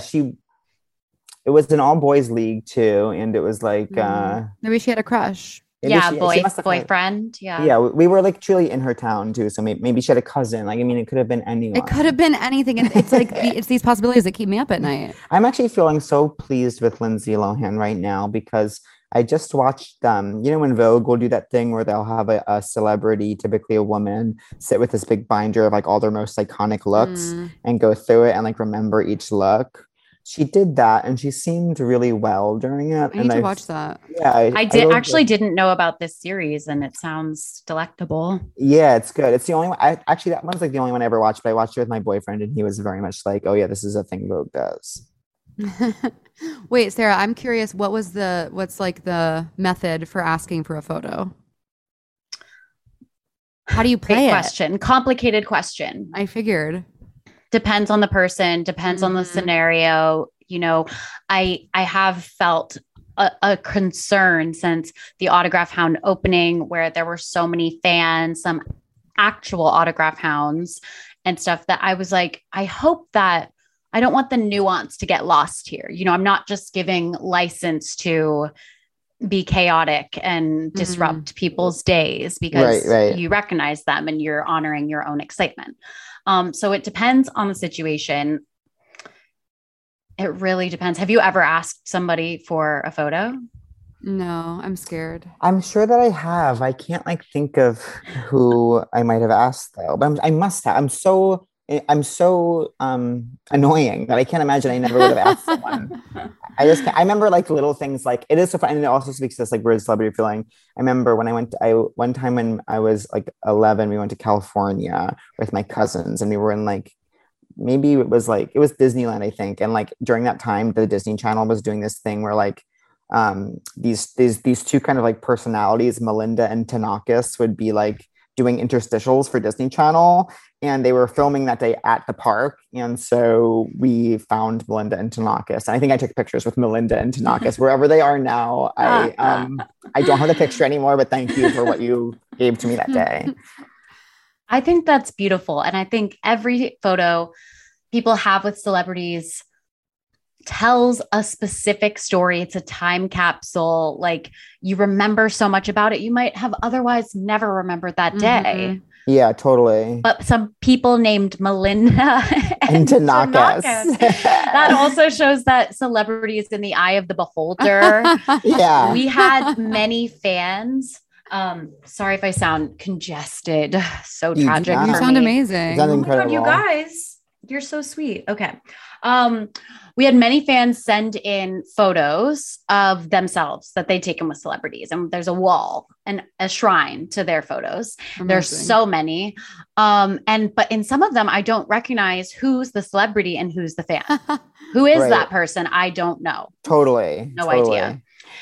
was an all boys league too. And it was like, Maybe she had a crush. Maybe Yeah, she must have had- boyfriend. Yeah. Yeah, we were like truly in her town too. So maybe she had a cousin. Like, I mean, it could have been anyone. It could have been anything. It's like it's these possibilities that keep me up at night. I'm actually feeling so pleased with Lindsay Lohan right now because I just watched you know, when Vogue will do that thing where they'll have a celebrity, typically a woman, sit with this big binder of like all their most iconic looks and go through it and like remember each look. She did that and she seemed really well during it. I need to watch that. Yeah, I didn't know about this series, and it sounds delectable. Yeah, it's good. It's the only one. Actually, that one's like the only one I ever watched, but I watched it with my boyfriend and he was very much like, oh yeah, this is a thing Vogue does. Wait, Sarah, I'm curious. What's like the method for asking for a photo? How do you play Great it? question. Complicated question. I figured. Depends on the person, depends on the scenario. You know, I have felt a concern since the Autograph Hound opening where there were so many fans, some actual Autograph Hounds and stuff, that I was like, I hope that I don't want the nuance to get lost here. You know, I'm not just giving license to be chaotic and disrupt people's days because you recognize them and you're honoring your own excitement. So it depends on the situation. It really depends. Have you ever asked somebody for a photo? No, I'm scared. I'm sure that I have. I can't like think of who I might have asked though, but I must have. I'm so annoying that I can't imagine I never would have asked someone. I just can't. I remember like little things like it is so fun, and it also speaks to this like weird celebrity feeling. I remember when one time when I was like 11, we went to California with my cousins, and we were in like maybe it was Disneyland, I think, and like during that time the Disney Channel was doing this thing where like these two kind of like personalities, Melinda and Tanakis, would be like doing interstitials for Disney Channel, and they were filming that day at the park. And so we found Melinda and Tanakis. And I think I took pictures with Melinda and Tanakis wherever they are now. I don't have the picture anymore, but thank you for what you gave to me that day. I think that's beautiful. And I think every photo people have with celebrities tells a specific story. It's a time capsule. Like you remember so much about it. You might have otherwise never remembered that day. Yeah, totally. But some people named Melinda and Tanakis. That also shows that celebrity is in the eye of the beholder. Yeah. We had many fans. Sorry if I sound congested. So tragic. You sound amazing. That's Oh my incredible. God, you guys, you're so sweet. Okay. We had many fans send in photos of themselves that they'd taken with celebrities. And there's a wall and a shrine to their photos. Amazing. There's so many. But in some of them, I don't recognize who's the celebrity and who's the fan. Who is that person? I don't know. Totally. No idea.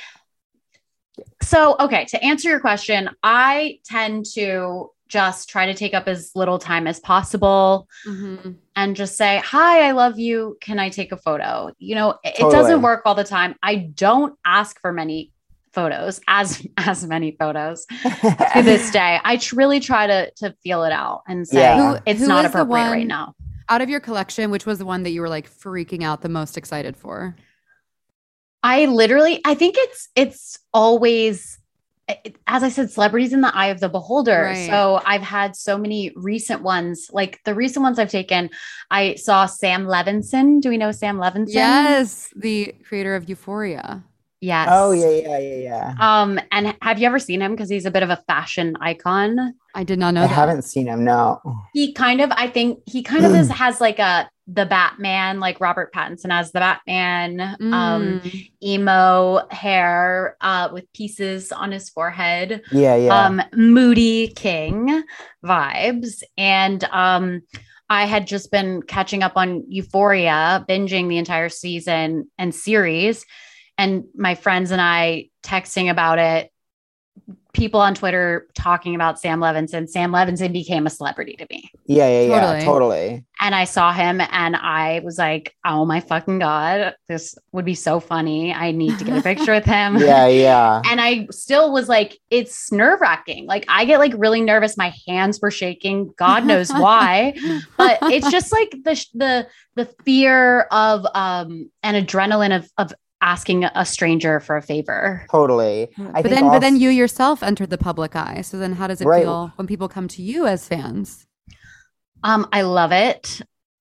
So, okay, to answer your question, I tend to just try to take up as little time as possible and just say, hi, I love you. Can I take a photo? You know, it doesn't work all the time. I don't ask for many photos, as many photos to this day. I really try to feel it out and say, it's who not is the appropriate one right now. Out of your collection, which was the one that you were like freaking out the most excited for? I think it's always, as I said, celebrities in the eye of the beholder. Right. So I've had so many recent ones, like the recent ones I've taken. I saw Sam Levinson. Do we know Sam Levinson? Yes. The creator of Euphoria. Yes. Oh, yeah. And have you ever seen him? Because he's a bit of a fashion icon. I did not know I that. haven't seen him, no. I think he kind of has like the Batman, like Robert Pattinson as the Batman, emo hair, with pieces on his forehead. Yeah. Moody King vibes. And, I had just been catching up on Euphoria, binging the entire season and series, and my friends and I texting about it. People on Twitter talking about Sam Levinson. Sam Levinson became a celebrity to me. Yeah, totally. And I saw him and I was like, oh my fucking God, this would be so funny. I need to get a picture with him. Yeah. And I still was like, it's nerve wracking. Like I get like really nervous. My hands were shaking. God knows why. But it's just like the fear of, and adrenaline of asking a stranger for a favor. Totally. But then you yourself entered the public eye. So then how does it Right. feel when people come to you as fans? I love it.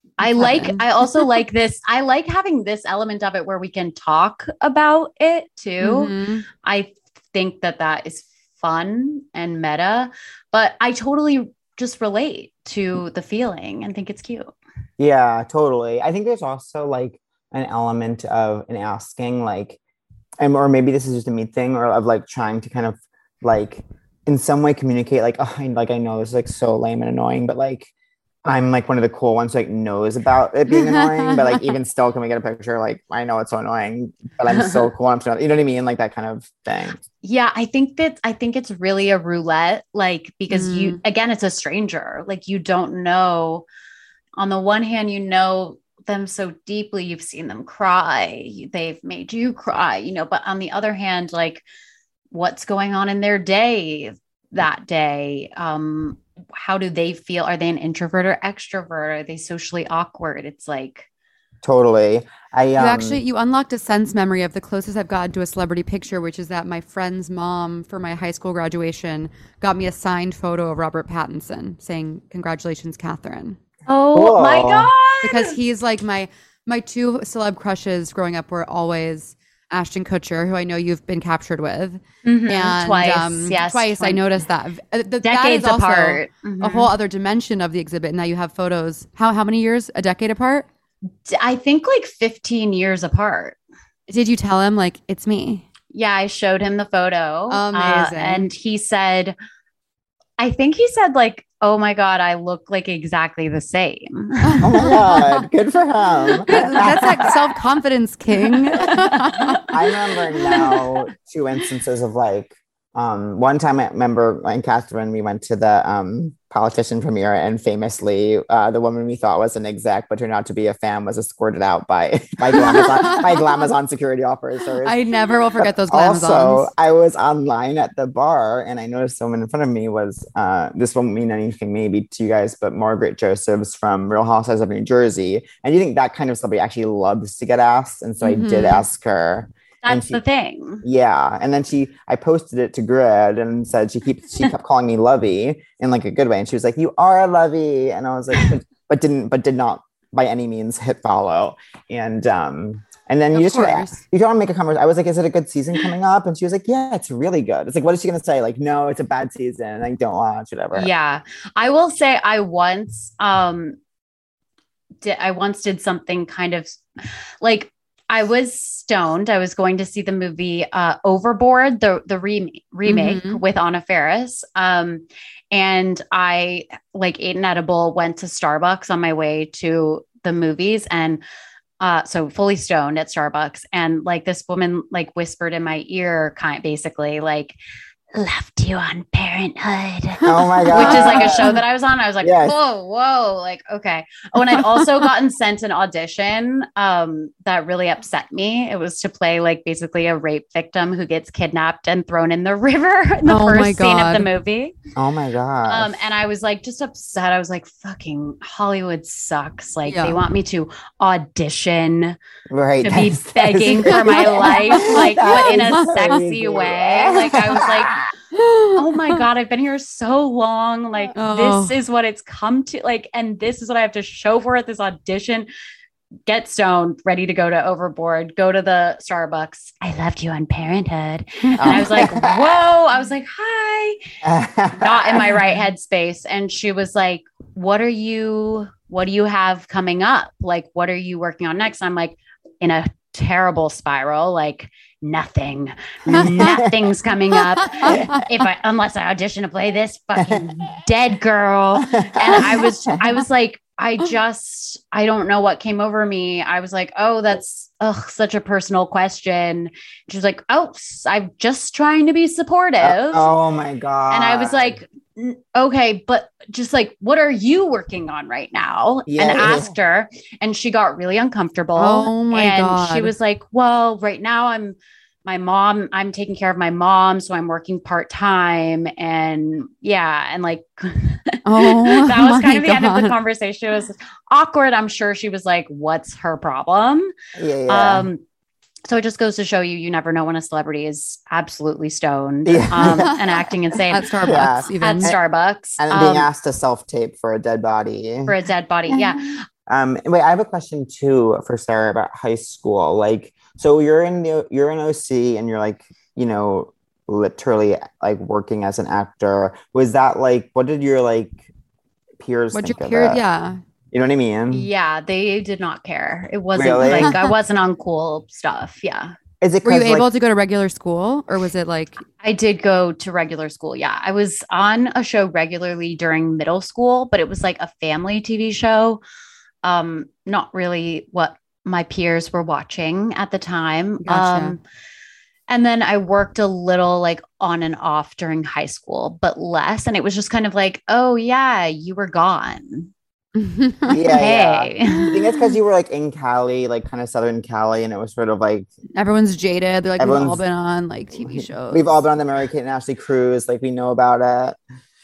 I also like this. I like having this element of it where we can talk about it too. Mhm. I think that is fun and meta, but I totally just relate to the feeling and think it's cute. Yeah, totally. I think there's also like an element of an asking, like, or maybe this is just a me thing, or of like trying to kind of like in some way communicate, like, oh, I know this is like so lame and annoying, but like I'm like one of the cool ones who like knows about it being annoying, but like even still, can we get a picture? Like, I know it's so annoying, but I'm so cool. I'm so, you know what I mean? Like that kind of thing. Yeah, I think it's really a roulette, like, because you, again, it's a stranger. Like, you don't know. On the one hand, you know them so deeply, you've seen them cry, they've made you cry, you know, but on the other hand, like, what's going on in their day that day? How do they feel? Are they an introvert or extrovert? Are they socially awkward? It's like, totally. You unlocked a sense memory of the closest I've gotten to a celebrity picture, which is that my friend's mom for my high school graduation got me a signed photo of Robert Pattinson saying, "Congratulations, Catherine." oh Cool. my God. Because he's like my two celeb crushes growing up were always Ashton Kutcher, who I know you've been captured with, and Twice. Yes. twice. I noticed that. That Decades is also apart. a whole other dimension of the exhibit. Now you have photos. How many years? A decade apart? I think like 15 years apart. Did you tell him like it's me? Yeah, I showed him the photo. Amazing. And he said, I think he said like, oh my God, I look like exactly the same. Oh my God, good for him. That's like self-confidence king. I'm remembering now 2 instances of like, one time I remember and Catherine, we went to the Politician premiere, and famously the woman we thought was an exec but turned out to be a fan was escorted out by Glamazon security officers. I never will forget those Glamazons. Also, I was online at the bar and I noticed someone in front of me was this won't mean anything maybe to you guys, but Margaret Josephs from Real Housewives of New Jersey. And you think that kind of celebrity actually loves to get asked, and so I did ask her. That's the thing. Yeah. And then I posted it to Grid and said she kept calling me Lovey in like a good way. And she was like, "You are a Lovey." And I was like, but did not by any means hit follow. And then you just want to make a conversation. I was like, "Is it a good season coming up?" And she was like, "Yeah, it's really good." It's like, what is she going to say? Like, "No, it's a bad season. Like, don't watch whatever." Yeah. I will say I once did something kind of like, I was stoned. I was going to see the movie Overboard, the remake with Anna Faris. And I like ate an edible, went to Starbucks on my way to the movies, and so fully stoned at Starbucks. And like this woman like whispered in my ear, basically like, "Loved you on Parenthood." Oh my God. Which is like a show that I was on. I was like, yes. whoa, like, okay. Oh, and I'd also gotten sent an audition that really upset me. It was to play like basically a rape victim who gets kidnapped and thrown in the river in the first scene of the movie. Oh my God. And I was like just upset. I was like, fucking Hollywood sucks. Like they want me to audition to be begging for my life, like but in a sexy way. Like I was like, oh my God, I've been here so long. Like this is what it's come to, like, and this is what I have to show for at this audition. Get stoned, ready to go to Overboard, go to the Starbucks. "I loved you on Parenthood." And I was like, whoa, I was like, hi, not in my right headspace. And she was like, what do you have coming up? Like, what are you working on next? I'm like, in a terrible spiral, like, nothing's coming up unless I audition to play this fucking dead girl. And I was like, I don't know what came over me. I was like, oh, that's such a personal question. She was like, oh, I'm just trying to be supportive. Oh my God. And I was like, okay, but just like, what are you working on right now? Yeah. And asked her, and she got really uncomfortable. Oh my God. She was like, well, right now I'm taking care of my mom, so I'm working part-time. And yeah. And like, that was kind of the end of the conversation. It was awkward. I'm sure she was like, what's her problem? Yeah. So it just goes to show you never know when a celebrity is absolutely stoned Yeah. and acting insane At Starbucks, Yeah. even. at Starbucks And then being asked to self-tape for a dead body. for a dead body. Yeah. Wait, I have a question too for Sarah about high school. Like, so you're in OC and you're like, you know, literally like working as an actor. Was that like, what did your like peers What'd think your of peer? it? Yeah. You know what I mean? Yeah, they did not care. It wasn't Really? like I wasn't on cool stuff. Yeah. Is it Were you 'cause, able like, to go to regular school, or was it like? I did go to regular school. Yeah. I was on a show regularly during middle school, but it was like a family TV show. Not really what my peers were watching at the time. Gotcha. And then I worked a little like on and off during high school, but less. And it was just kind of like, oh yeah, you were gone. yeah, Hey. I think it's because you were like in Cali, like kind of Southern Cali, and it was sort of like Everyone's jaded. They're like, we've all Everyone's- been on like TV shows. we've all been on the Mary-Kate and Ashley cruise, like we know about it.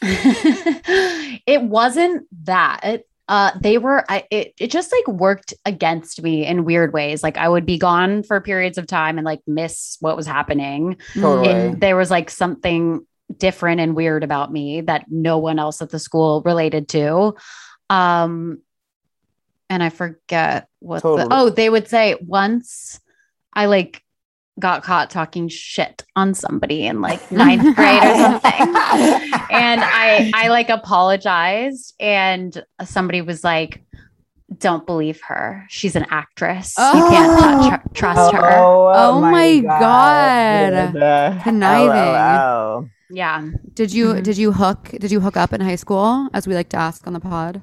It wasn't that. It just like worked against me in weird ways. Like I would be gone for periods of time and like miss what was happening. Totally. And there was like something different and weird about me that no one else at the school related to. And I forget what Totally. they would say once I like got caught talking shit on somebody in like ninth grade or something. And I like apologized and somebody was like, don't believe her. She's an actress. You can't trust her. Oh my God. Conniving. LOL. Yeah. Did you hook up in high school, as we like to ask on the pod?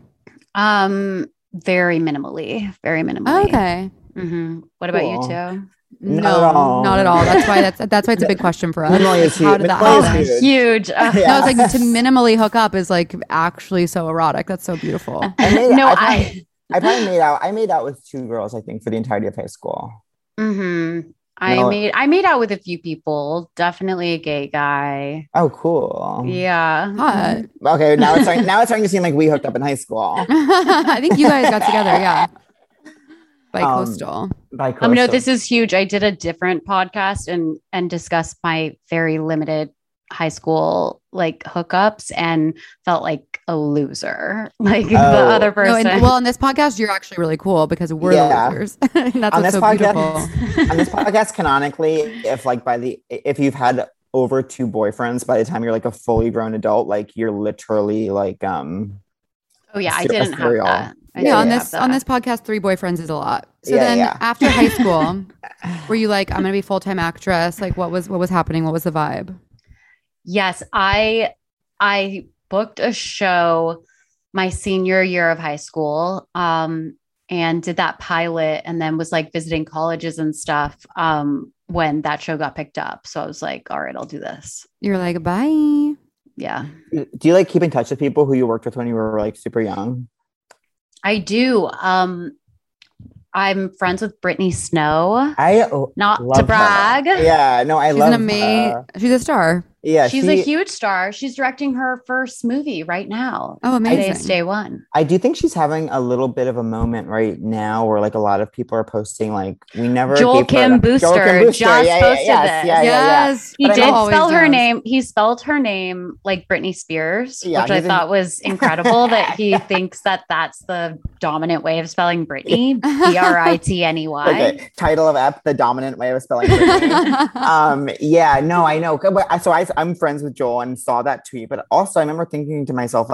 Very minimally. Oh, okay. Mhm. What about you Cool. two? Not No, at all. not at all. That's why it's a big question for us. Minimally is How huge. did that Minimally is happen? huge. Huge. Yeah. No, it's like to minimally hook up is like actually so erotic. That's so beautiful. I made out with 2 girls, I think, for the entirety of high school. Mm-hmm. No. I made out with a few people. Definitely a gay guy. Oh, cool. Yeah. Hot. Okay, now it's starting to seem like we hooked up in high school. I think you guys got together, yeah. By Um, coastal. By No, coastal. this is huge. I did a different podcast and discussed my very limited high school like hookups and felt like a loser. Like the Oh. other No, person. on this podcast, you're actually really cool because we're Yeah. the losers. And that's On what's this so podcast- beautiful. on this podcast, canonically, if you've had over 2 boyfriends by the time you're like a fully grown adult, like you're literally like oh yeah, I a didn't have serial. that. I Yeah, didn't on have this that. on this podcast, 3 boyfriends is a lot. So Yeah, then yeah. after high school, were you like, I'm gonna be full-time actress? Like what was happening? What was the vibe? Yes, I booked a show my senior year of high school and did that pilot and then was like visiting colleges and stuff when that show got picked up. So I was like, all right, I'll do this. You're like, bye. Yeah, Do you like keep in touch with people who you worked with when you were like super young? I do. I'm friends with Brittany Snow. Not love to brag. her. Yeah, no, I She's love an amazing. her. She's a star. Yeah, She's a huge star. She's directing her first movie right now. Oh, amazing. Today's day one. I do think she's having a little bit of a moment right now where like a lot of people are posting like we never Joel gave her Kim enough- Booster Joel Kim Booster. just Yeah, posted yes, this. yeah, yeah, yeah. Yes, He but did always spell her does. name. He spelled her name like Britney Spears, Yeah, which I he's an- thought was incredible that he thinks that that's the dominant way of spelling Britney. Britney. Okay, title of ep, the dominant way of spelling Britney. Yeah, no, I know. But I'm friends with Joel and saw that tweet, but also I remember thinking to myself,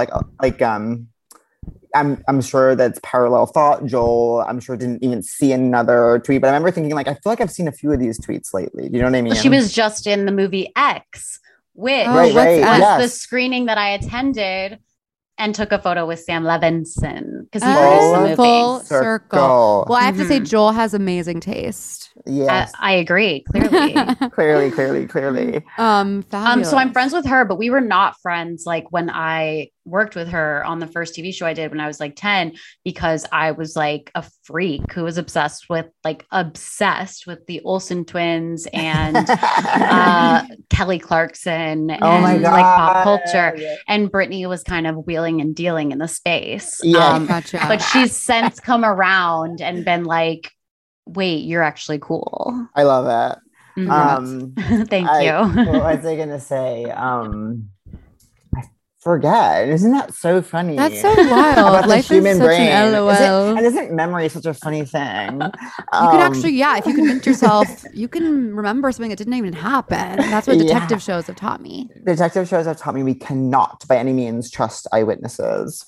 I'm sure that's parallel thought. Joel, I'm sure didn't even see another tweet, but I remember thinking like I feel like I've seen a few of these tweets lately. Do you know what I mean? Well, she was just in the movie X, which Oh, Right, right, was yes. the screening that I attended and took a photo with Sam Levinson because he Ah, produced the movie. full circle. Well, I have to say, Mhm. Joel has amazing taste. Yes, I agree, clearly. clearly. Fabulous. So I'm friends with her, but we were not friends like when I worked with her on the first TV show I did when I was like 10, because I was like a freak who was obsessed with the Olsen twins and Kelly Clarkson and Oh my god, like pop culture. And Brittany was kind of wheeling and dealing in the space. Yeah. Gotcha. But she's since come around and been like wait, you're actually cool. I love it. Thank I- you. What was I gonna say? I forget. Isn't that so funny? That's so About wild. the Life is human such brain. an LOL. And isn't memory such a funny thing? You could actually, yeah, if you convince yourself, you can remember something that didn't even happen. That's what detective shows have taught me. Detective shows have taught me we cannot by any means trust eyewitnesses.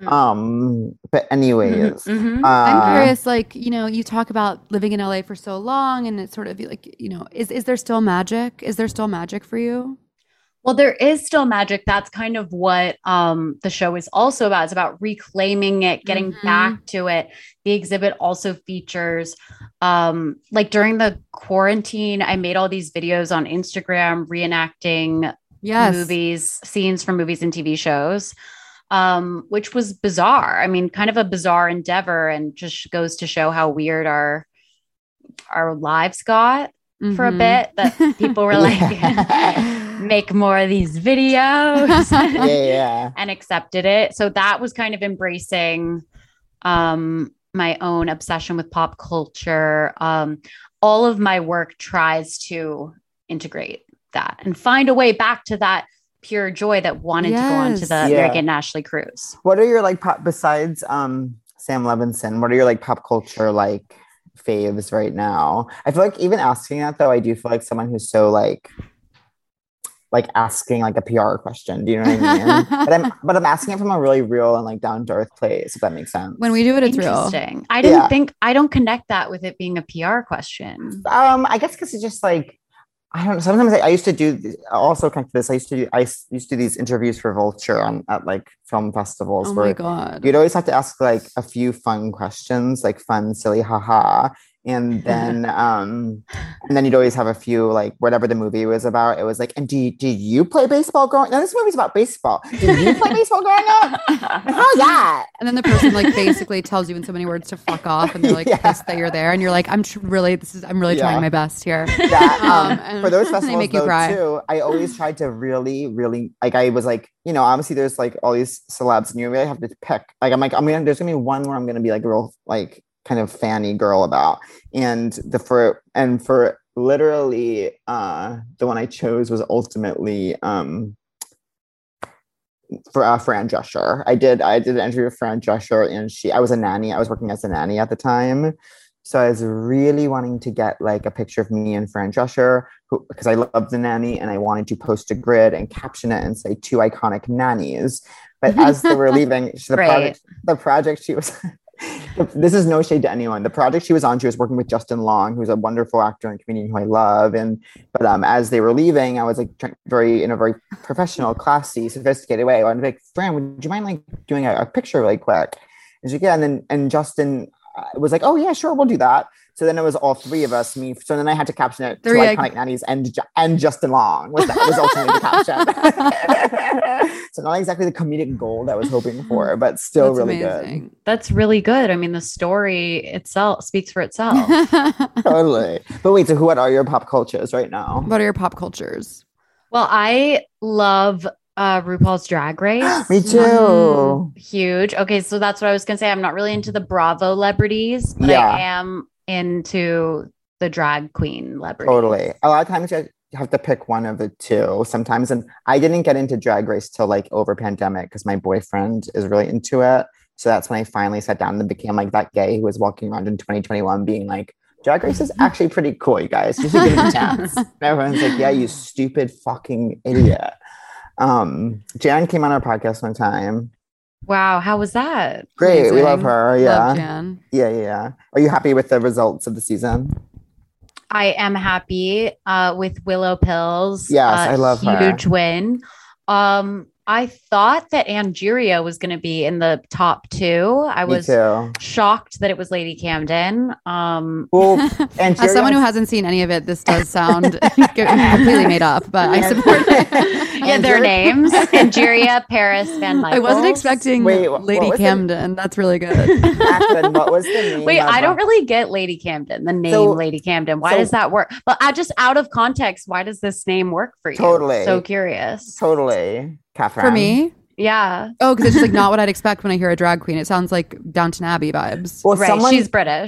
But anyways, Mhm. I'm curious, like, you talk about living in LA for so long, and it's sort of like, is there still magic? Is there still magic for you? Well, there is still magic. That's kind of what the show is also about. It's about reclaiming it, getting back to it. The exhibit also features, like during the quarantine, I made all these videos on Instagram reenacting movies, scenes from movies and TV shows, which was bizarre. I mean, kind of a bizarre endeavor, and just goes to show how weird our lives got for a bit, that people were like, make more of these videos and accepted it. So that was kind of embracing my own obsession with pop culture. All of my work tries to integrate that and find a way back to that pure joy that wanted to go on to the American Ashley cruise. What are your like besides Sam Levinson, what are your like pop culture like faves right now? I feel like even asking that though, I do feel like someone who's so like asking like a PR question. Do you know what I mean? but I'm asking it from a really real and like down to earth place, if that makes sense. When we do it, it's real. Interesting. I don't connect that with it being a PR question. I guess because it's just like, I don't know. Sometimes I used to do also connect to this. I used to do these interviews for Vulture at like film festivals. Oh where my God. You'd always have to ask like a few fun questions, like fun, silly, haha. And then you'd always have a few like whatever the movie was about. It was like, and did you play baseball growing? No, this movie's about baseball. Did you play baseball growing up? How's that? And then the person like basically tells you in so many words to fuck off, and they're like pissed that you're there, and you're like, I'm really trying my best here. That, for those they festivals make you though, cry. too, I always tried to really, really like. I was like, obviously there's like all these celebs, and you really have to pick. Like, there's gonna be one where I'm gonna be like a real like kind of fanny girl about, and for literally the one I chose was ultimately for Fran Drescher. I did an interview with Fran Drescher, and I was a nanny. I was working as a nanny at the time, so I was really wanting to get like a picture of me and Fran Drescher, because I loved The Nanny, and I wanted to post a grid and caption it and say 2 iconic nannies. But as they were leaving, the project she was. This is no shade to anyone. The project she was working with Justin Long, who's a wonderful actor and comedian who I love. But as they were leaving, I was like in a very professional, classy, sophisticated way. I wanted to be like, Fran, would you mind like doing a picture really quick? And she's like, yeah. And Justin was like, oh yeah, sure, we'll do that. So then it was all three of us, me. So then I had to caption it 2 iconic nannies and Justin Long was ultimately the caption. So not exactly the comedic gold I was hoping for, but still really good. That's really good. I mean, the story itself speaks for itself. Totally. But wait, so what are your pop cultures right now? What are your pop cultures? Well, I love RuPaul's Drag Race. Me too. Huge. Okay, so that's what I was gonna say. I'm not really into the Bravo celebrities, but I am into the drag queen celebrities. Totally. A lot of times you have to pick one of the two sometimes. And I didn't get into Drag Race till like over pandemic because my boyfriend is really into it. So that's when I finally sat down and became like that gay who was walking around in 2021 being like, Drag Race is actually pretty cool, you guys. You should give it a chance. And everyone's like, yeah, you stupid fucking idiot. Jan came on our podcast one time. Wow, how was that? Great. Amazing. We love her. Yeah. Love Jan. Yeah. Are you happy with the results of the season? I am happy with Willow Pills. Yes, I love her. Huge win. I thought that Angeria was going to be in the top 2. I was shocked that it was Lady Camden. Well, as someone who hasn't seen any of it, this does sound completely made up, but I support it. Yeah, their names. Angeria, Paris, Van Michaels. I wasn't expecting Lady Camden. That's really good. Jacqueline, what was the name? Wait, I don't really get Lady Camden, the name Lady Camden. Why does that work? But just out of context, why does this name work for you? Totally. So curious. Totally. Catherine. For me? Yeah. Oh, because it's just like not what I'd expect when I hear a drag queen. It sounds like Downton Abbey vibes. Well, right. She's British.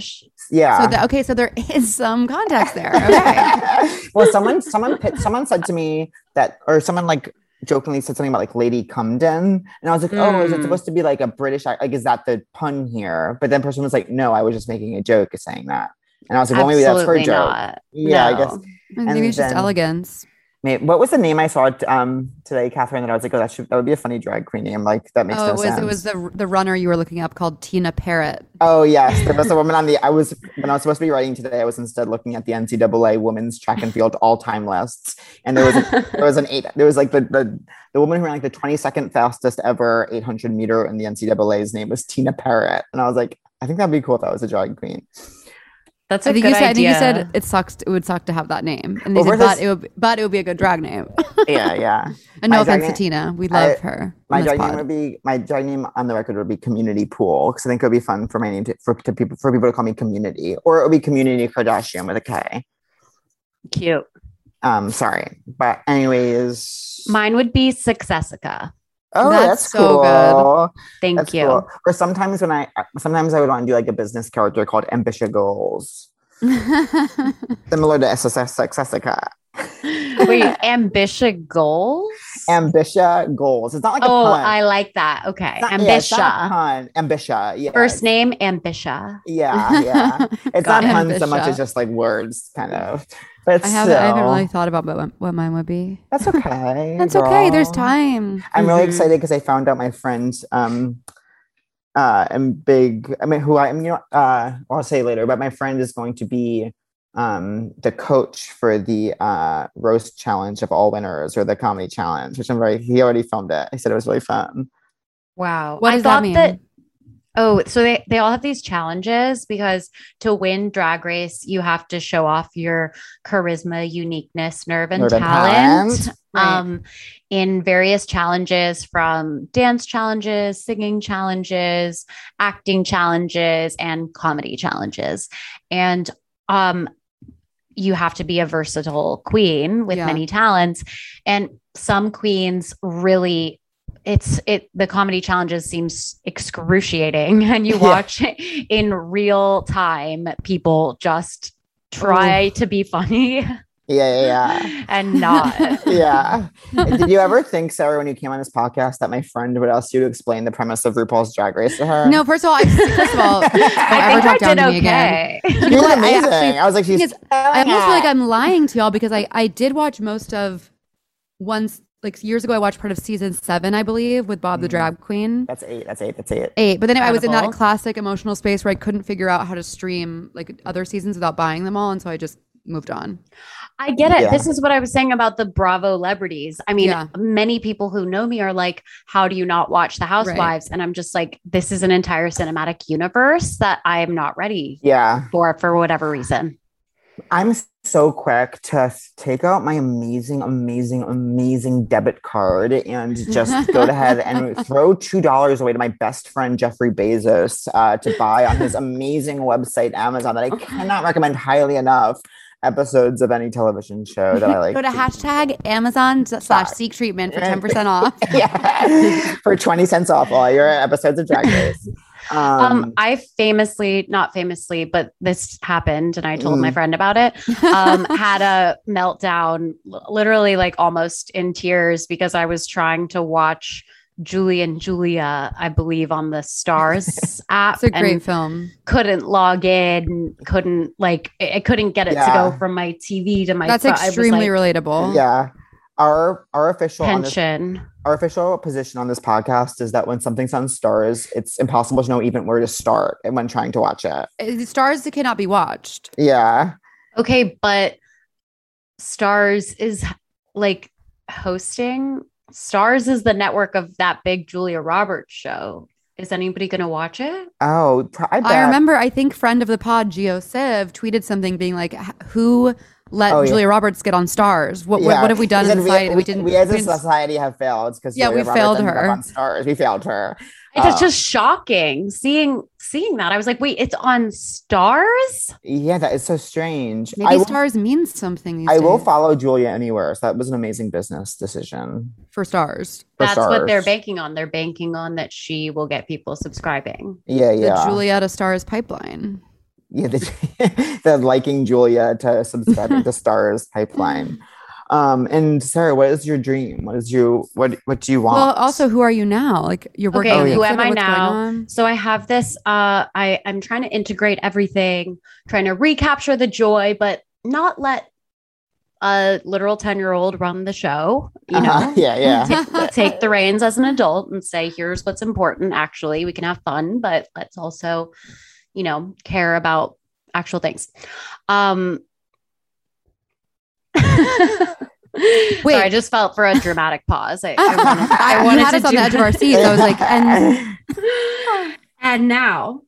Yeah. So there is some context there. Okay. Well, someone said to me that, or someone like jokingly said something about like Lady Cumden, and I was like, oh, is it supposed to be like a British? Like, is that the pun here? But then person was like, no, I was just making a joke of saying that, and I was like, well, maybe that's her Absolutely joke. not. Yeah, I No. guess. Maybe it's just then- elegance. What was the name I saw today, Catherine? That I was like, oh, that would be a funny drag queen name. Like that makes no sense. It was the runner you were looking up called Tina Parrott. Oh yes, there was a woman on the. When I was supposed to be writing today, I was instead looking at the NCAA women's track and field all-time lists, and there was like the woman who ran like the 22nd fastest ever 800 meter in the NCAA's name was Tina Parrott, and I was like, I think that'd be cool if that was a drag queen. That's a I think good you said. I idea. think you said it sucks. It would suck to have that name, and they Well, said, but it would be a good drag name. Yeah. And no My drag offense to name- Tina, we love her. My on this drag name pod. would be on the record would be Community Pool, because I think it would be fun for my name for people to call me Community, or it would be Community Kardashian with a K. Cute. Sorry, but anyways, Mine would be Successica. oh, That's that's so cool. Thank That's you. cool. Or sometimes I would want to do like a business character called Ambitious Goals, similar to Successica. Wait, ambitious goals? Ambitious Goals. It's not like a Oh, pun. I like that. Okay. It's not- yeah, it's not a Ambitious. pun. Ambitious. Yeah. First name, Ambitious. Yeah. It's Got not it. pun so much Ambitious. as just like words, kind of. But I haven't still, really thought about what mine would be. That's okay. That's okay. There's girl. time. I'm really Mhm. excited because I found out my friend and big. I mean, who I am. I'll say later. But my friend is going to be the coach for the roast challenge of all winners, or the comedy challenge, which he already filmed it. He said it was really fun. Wow. What I does that thought mean? Oh, so they all have these challenges because to win Drag Race, you have to show off your charisma, uniqueness, nerve, and Nerve and talent. talent. Right. In various challenges, from dance challenges, singing challenges, acting challenges, and comedy challenges. And you have to be a versatile queen with Yeah. many talents. And some queens really the comedy challenges seems excruciating, and you Yeah. watch in real time people just try to be funny Yeah. and not. Yeah. And did you ever think, Sarah, when you came on this podcast, that my friend would ask you to explain the premise of RuPaul's Drag Race to her? No, first of all, don't ever I talk think I down to did me again. okay. You did what? amazing. I I was like, she's. Because I almost feel like I'm lying to y'all, because I did watch most of like years ago. I watched part of season 7, I believe, with Bob the Drag Queen. That's 8. 8. But then I was in that Incredible. classic emotional space where I couldn't figure out how to stream like other seasons without buying them all, and so I just moved on. I get it. Yeah. This is what I was saying about the Bravo celebrities. I mean, Yeah. many people who know me are like, how do you not watch The Housewives? And I'm just like, this is an entire cinematic universe that I am not ready Yeah. for whatever reason. I'm so quick to take out my amazing debit card and just go ahead and throw $2 away to my best friend Jeffrey Bezos to buy on his amazing website Amazon that I cannot recommend highly enough. Episodes of any television show that I like. Go to hashtag Amazon/Seek Treatment for 10% off. Yeah, for 20 cents off all your episodes of Drag Race. I not famously, but this happened and I told my friend about it, had a meltdown, literally like almost in tears, because I was trying to watch Julie and Julia, I believe, on the Stars app. It's a great and film. couldn't log in, I couldn't get it to Yeah. go from my TV to my That's phone. I was extremely like, relatable. Yeah. Our official on this, pension. our official position on this podcast is that when something's on Stars, it's impossible to know even where to start and when trying to watch it. Stars that cannot be watched. Yeah. Okay, but Stars is like hosting. Stars is the network of that big Julia Roberts show. Is anybody going to watch it? Oh, I bet. I remember, I think friend of the pod, Geo Civ, tweeted something being like, who let Oh, yeah. Julia Roberts get on Stars? What Yeah. have we done He in said society? We didn't. We as a we didn't- society have failed because Yeah, we failed her. on Stars. We failed her. It's just shocking seeing that. I was like, wait, it's on Stars? Yeah, that is so strange. Maybe Stars means something these I will days follow Julia anywhere. So that was an amazing business decision. for Stars. for That's what they're Stars. banking on. They're banking on that she will get people subscribing. Yeah, The yeah. Julietta Stars pipeline. Yeah, the liking Julia to subscribing to Stars pipeline. And Sarah, what is your dream? What do you want? Well, also, who are you now? Like you're working. Okay, on who the am I exhibit, what's going now? on? So I have this. I'm trying to integrate everything, trying to recapture the joy, but not let a literal 10-year-old run the show. You know, take the reins as an adult and say, here's what's important. Actually, we can have fun, but let's also, you know, care about actual things. Wait, I just felt for a dramatic pause. I wanted you had to us on the edge of our seats. I was like, and now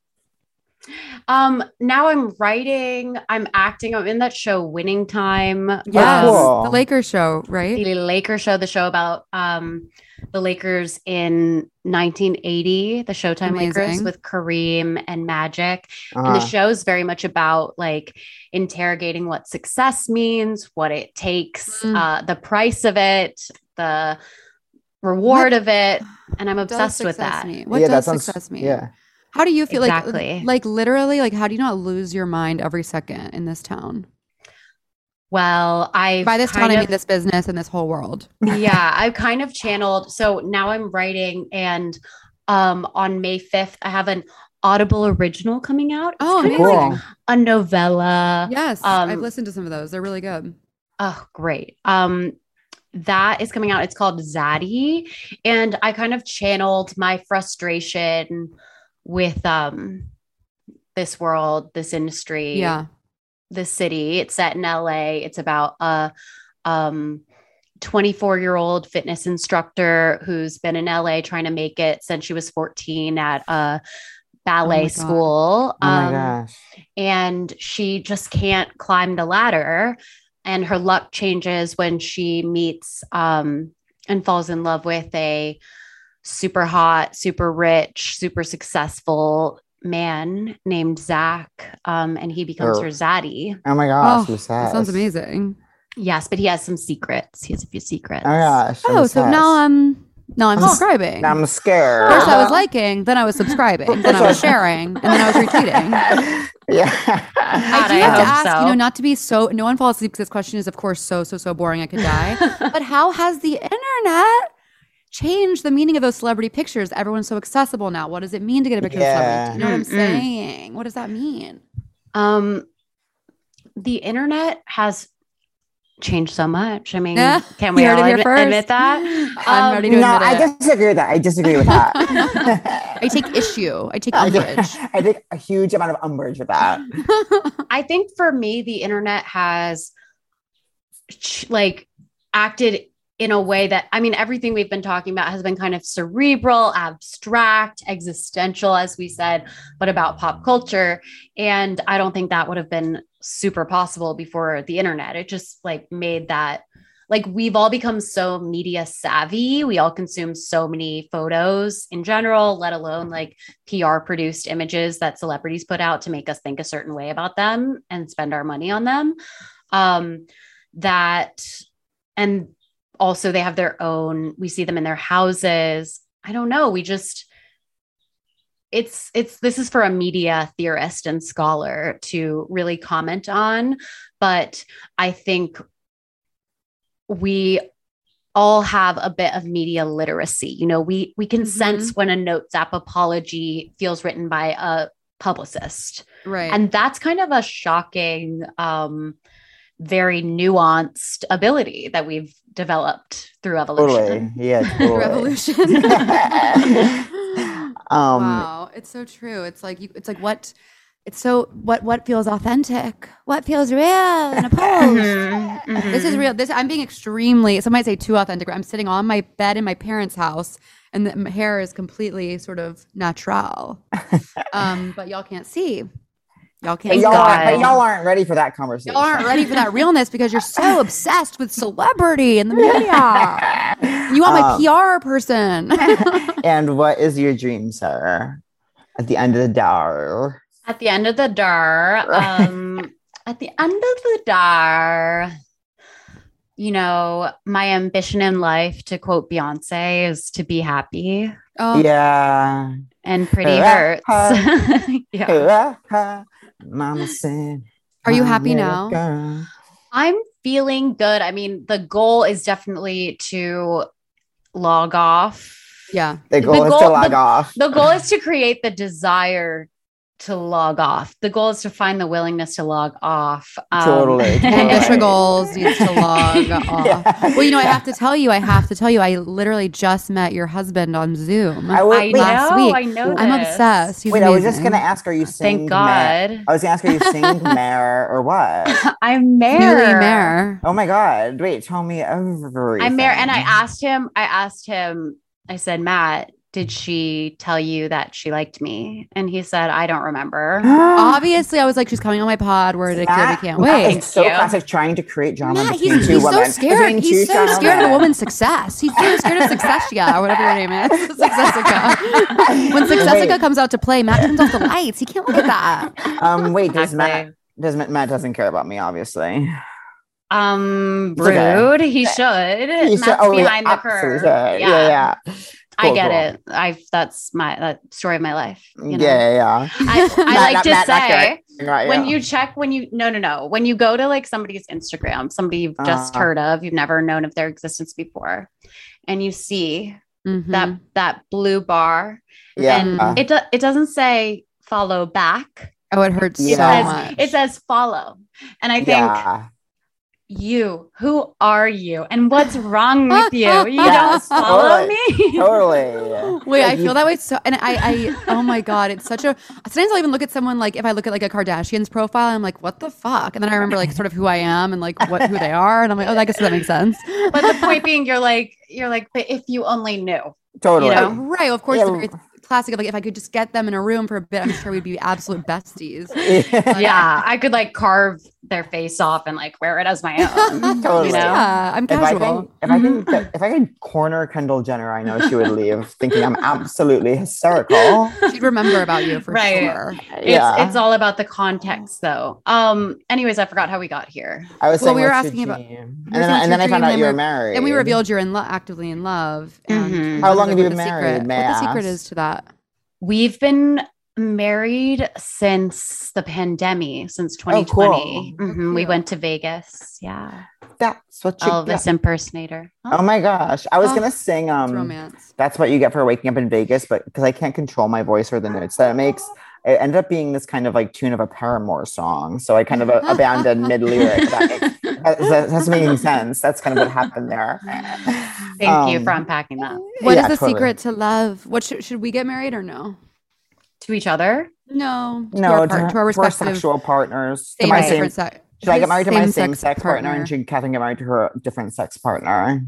I'm writing, I'm acting, I'm in that show Winning Time. yes, cool. the Lakers show, right? The Lakers show, the show about the Lakers in 1980, the Showtime Amazing. Lakers with Kareem and Magic. And the show is very much about like interrogating what success means, what it takes, the price of it, the reward of it. And I'm obsessed with that. What does success mean? Yeah. How do you feel Exactly. like literally, like how do you not lose your mind every second in this town? Well, By this town, I mean this business and this whole world. Yeah, I've kind of channeled. So now I'm writing, and on May 5th, I have an Audible original coming out. It's Oh, kind of amazing. like a novella. Yes, I've listened to some of those. They're really good. Oh, great. That is coming out. It's called Zaddy. And I kind of channeled my frustration with this world, this industry. Yeah. This city. It's set in LA. It's about a 24-year-old fitness instructor who's been in LA trying to make it since she was 14 at a ballet school. Oh my gosh. And she just can't climb the ladder. And her luck changes when she meets and falls in love with a super hot, super rich, super successful man named Zach, and he becomes her zaddy. Oh my gosh, Oh, that sounds amazing. Yes, but he has some secrets. He has a few secrets. Oh my gosh. Oh, so now I'm subscribing. Now I'm scared. First I was liking, then I was subscribing, then I was sharing, and then I was retweeting. Yeah. I do have to ask, you know, not to be so, no one falls asleep because this question is, of course, so boring I could die. But how has the internet changed the meaning of those celebrity pictures? Everyone's so accessible now. What does it mean to get a picture of a celebrity? You know what I'm saying? What does that mean? The internet has changed so much. I mean, Yeah. can we You heard all it here first. admit that? I'm ready to No, admit I it. disagree with that. I disagree with that. I take issue. I take umbrage. I take a huge amount of umbrage with that. I think for me, the internet has like acted in a way that, I mean, everything we've been talking about has been kind of cerebral, abstract, existential, as we said, but about pop culture. And I don't think that would have been super possible before the internet. It just like made that, like, we've all become so media savvy. We all consume so many photos in general, let alone like PR produced images that celebrities put out to make us think a certain way about them and spend our money on them. And also they have their own, we see them in their houses. I don't know. This is for a media theorist and scholar to really comment on, but I think we all have a bit of media literacy. You know, we can sense when a Notes app apology feels written by a publicist. Right. And that's kind of a shocking, very nuanced ability that we've developed through evolution. Totally. Yeah, totally. Revolution. Wow, it's so true. It's like what feels authentic? What feels real in a post? This is real. I'm being extremely, some might say too authentic. I'm sitting on my bed in my parents' house and the hair is completely sort of natural. But y'all can't see. But y'all aren't ready for that conversation. Y'all aren't ready for that realness because you're so obsessed with celebrity and the media. You want my PR person. And what is your dream, sir? At the end of the day. At the end of the day, you know, my ambition in life, to quote Beyonce, is to be happy. Oh, Yeah. And pretty hurts. Yeah. Mama said, Are you "My happy little now?" girl." I'm feeling good. I mean, the goal is definitely to log off. Yeah. The goal is to log off. The goal is to create the desire to log off. The goal is to find the willingness to log off. Totally. Ambitious goals needs to log off. Yeah. Well, I have to tell you, I literally just met your husband on Zoom. I last week. I know. I'm this. obsessed. He's Wait, I was just amazing. gonna ask, are you saying Thank God. I was gonna ask, are you saying Mare or what? I'm Newly Mare. mayor. Oh my God. Wait, tell me everything. I'm Mare. And I asked him, I said, Matt, did she tell you that she liked me? And he said, I don't remember. Obviously, I was like, she's coming on my pod. We're addicted. We can't wait. It's so you. classic trying to create drama Matt, between he's two so women. scared. Between He's two so strong scared of a women. woman's success. He's so scared of Successia or whatever your name is. Successica. When Successica Wait. comes out to play, Matt turns off the lights. He can't look at that. Wait, does Exactly. Matt doesn't care about me, obviously. Rude. okay. He should. He Matt's should- oh, yeah, behind the absolutely curve. should. Yeah. I Cool, get cool. it. That's my story of my life. You know? Yeah. I like to Matt, not say caring, right, when yeah. you check when you go to like somebody's Instagram, somebody you've just Uh-huh. heard of, you've never known of their existence before, and you see Mhm. that blue bar, Yeah. and it doesn't say follow back. Oh, it hurts Yeah. so It much. says, it says follow, and I think yeah. who are you, and what's wrong with you? You Yes, don't follow totally. me. Totally. Wait, I You- feel that way so, and I, oh my God, it's such a, sometimes I'll even look at someone, like if I look at like a Kardashian's profile, I'm like, what the fuck? And then I remember like sort of who I am and like who they are. And I'm like, oh, I guess that makes sense. But the point being, you're like, but if you only knew. Totally. You know? Right. Of course, Yeah. the very classic of like, if I could just get them in a room for a bit, I'm sure we'd be absolute besties. Yeah, I could like carve their face off and like wear it as my own. Totally. You know? Yeah, I'm casual. If I could corner Kendall Jenner, I know she would leave thinking I'm absolutely hysterical. She'd remember about you for Right. sure. It's all about the context though. Anyways, I forgot how we got here. I was Well, saying, we were what's asking your about- dream? we were And saying then I your found dream, out you were then married. Then we revealed you're actively in love. And Mhm. wanted How to long know have what you the been secret- married, may What the I secret ask? is to that? We've been married since the pandemic, since 2020. cool. Mhm, We cute. went to Vegas. Yeah. That's what you Elvis get. impersonator. Oh my gosh. I was Oh, gonna sing It's romance. That's what you get for waking up in Vegas, but because I can't control my voice or the notes that it makes, it ended up being this kind of like tune of a Paramore song. So I kind of abandoned mid lyric. That doesn't make any sense. That's kind of what happened there. Thank you for unpacking that. What is Yeah, the totally. secret to love? What should we get married or no? To each other? No, No, to our to our respective sexual partners. To same my or same, different sex. should I get married to my Same-sex same-sex partner, and should Catherine get married to her different sex partner?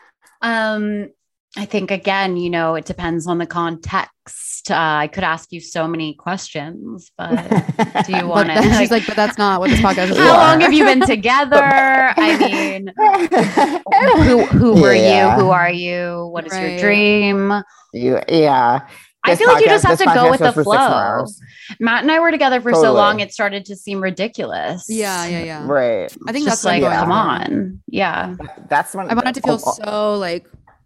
I think again, it depends on the context. I could ask you so many questions, but do you want But to? she's like, but that's not what this podcast is. How for. long have you been together? I mean, who were Yeah. you? Who are you? What is your Right. dream? Yeah. I This feel like you just podcast- have to this go podcast with the was for 6 flow. hours. Matt and I were together for so Totally. long, it started to seem ridiculous. Yeah. Right. I think Just that's what I'm like, going come for. on. Yeah. That's when I want it to feel so like.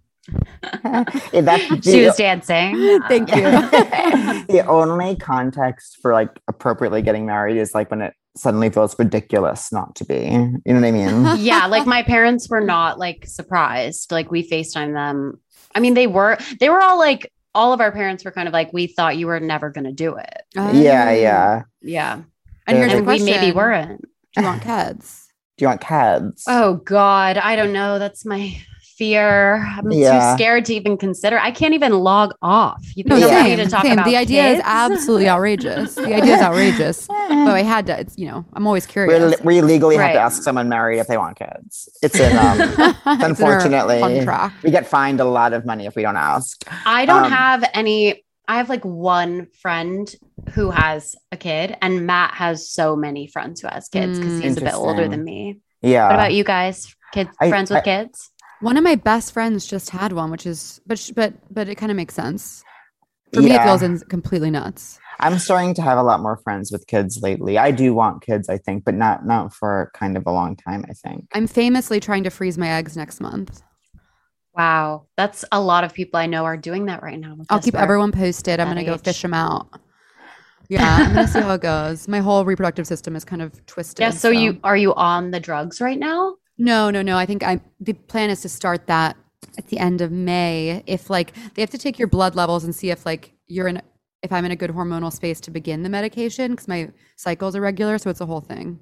She was dancing. Thank you. The only context for like appropriately getting married is like when it suddenly feels ridiculous not to be. You know what I mean? Yeah, like my parents were not like surprised. Like we FaceTime them. I mean, they were all like, all of our parents were kind of like, we thought you were never going to do it. Yeah. Yeah. And here's the And we question: maybe weren't. Do you want kids? Do you want kids? Oh God, I don't know. That's my fear. I'm Yeah. too scared to even consider. I can't even log off. You No, think I same. need to talk Same. about The idea is kids? absolutely outrageous. The idea is outrageous. But I had to. It's I'm always curious. We legally have to Right. ask someone married if they want kids. It's in It's in our unfortunately contract. we get fined a lot of money if we don't ask. I don't Um, have any. I have like one friend who has a kid, and Matt has so many friends who has kids because he's a bit older Interesting. than me. Yeah. What about you guys? I- Friends with kids? One of my best friends just had one, which is, but it kind of makes sense. For me, it Yeah. feels completely nuts. I'm starting to have a lot more friends with kids lately. I do want kids, I think, but not for kind of a long time, I think. I'm famously trying to freeze my eggs next month. Wow, that's a lot of people I know are doing that right now. with I'll this keep work. everyone posted. I'm That going to go age. fish them out. Yeah, I'm gonna see how it goes. My whole reproductive system is kind of twisted. Yeah. So are you on the drugs right now? No. I think the plan is to start that at the end of May. If like they have to take your blood levels and see if like if I'm in a good hormonal space to begin the medication because my cycles are regular, so it's a whole thing.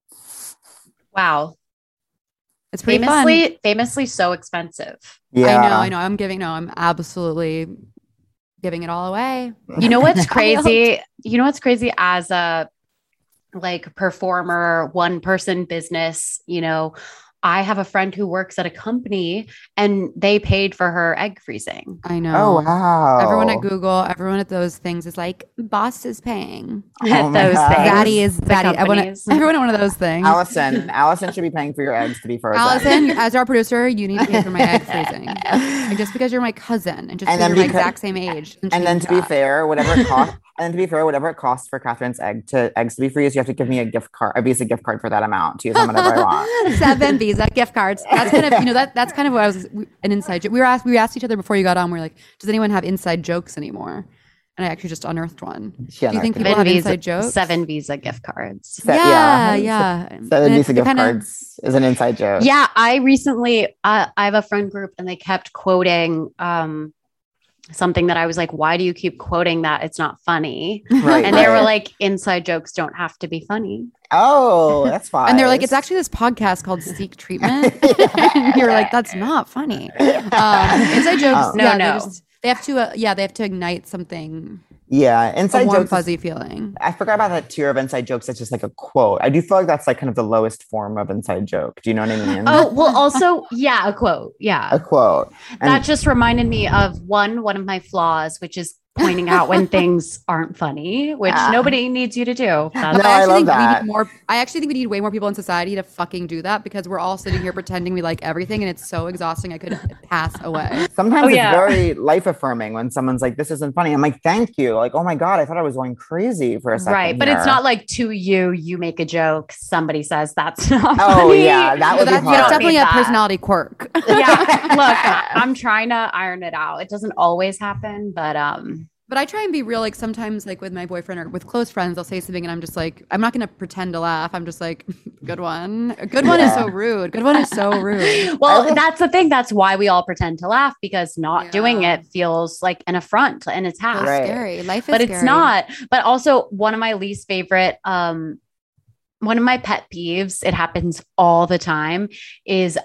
Wow. It's pretty fun. Famously so expensive. Yeah. I know. I'm absolutely giving it all away. You know what's crazy? As a like performer, one person business, I have a friend who works at a company and they paid for her egg freezing. I know. Oh, wow. Everyone at Google, everyone at those things is like, boss is paying. At those things. Daddy is daddy. companies. Everyone at one of those things. Allison should be paying for your eggs to be frozen. Allison, as our producer, you need to pay for my egg freezing. And just because you're my cousin and just because you're my exact same age. And then to be fair, whatever it costs for Catherine's eggs to be freezed, you have to give me a gift card, a Visa gift card for that amount to use on whatever I want. 7 Visa gift cards. That's kind of that's kind of what I was an inside joke. We asked each other before you got on. We were like, does anyone have inside jokes anymore? And I actually just unearthed one. Do you think people have inside jokes? 7 Visa gift cards. Yeah. 7 Visa gift cards is an inside joke. Yeah, I recently I have a friend group and they kept quoting something that I was like, why do you keep quoting that? It's not funny. Right, and they were like, inside jokes don't have to be funny. Oh, that's fine. And they're like, it's actually this podcast called Seek Treatment. And you're like, that's not funny. Inside jokes. No. They have to ignite something. Yeah, inside a warm, jokes. fuzzy feeling. I forgot about that tier of inside jokes. That's just like a quote. I do feel like that's like kind of the lowest form of inside joke. Do you know what I mean? Oh, well, also, yeah, a quote. Yeah. A quote. That just reminded me of one of my flaws, which is pointing out when things aren't funny, which nobody needs you to do. I love that. I actually think we need way more people in society to fucking do that because we're all sitting here pretending we like everything and it's so exhausting. I could pass away. Sometimes it's very life affirming when someone's like, this isn't funny. I'm like, thank you. Like, oh my God, I thought I was going crazy for a second. Right. But it's not like to you make a joke. Somebody says that's not Oh funny. yeah. That would be hard. That's definitely a personality quirk. Yeah. Look, I'm trying to iron it out. It doesn't always happen, but But I try and be real, like sometimes like with my boyfriend or with close friends, I'll say something and I'm just like, I'm not going to pretend to laugh. I'm just like, good one. A good one is so rude. Good one is so rude. Well, that's the thing. That's why we all pretend to laugh because not doing it feels like an affront and attack. It's scary. Life is but scary. It's not. But also one of my least favorite, one of my pet peeves, it happens all the time, is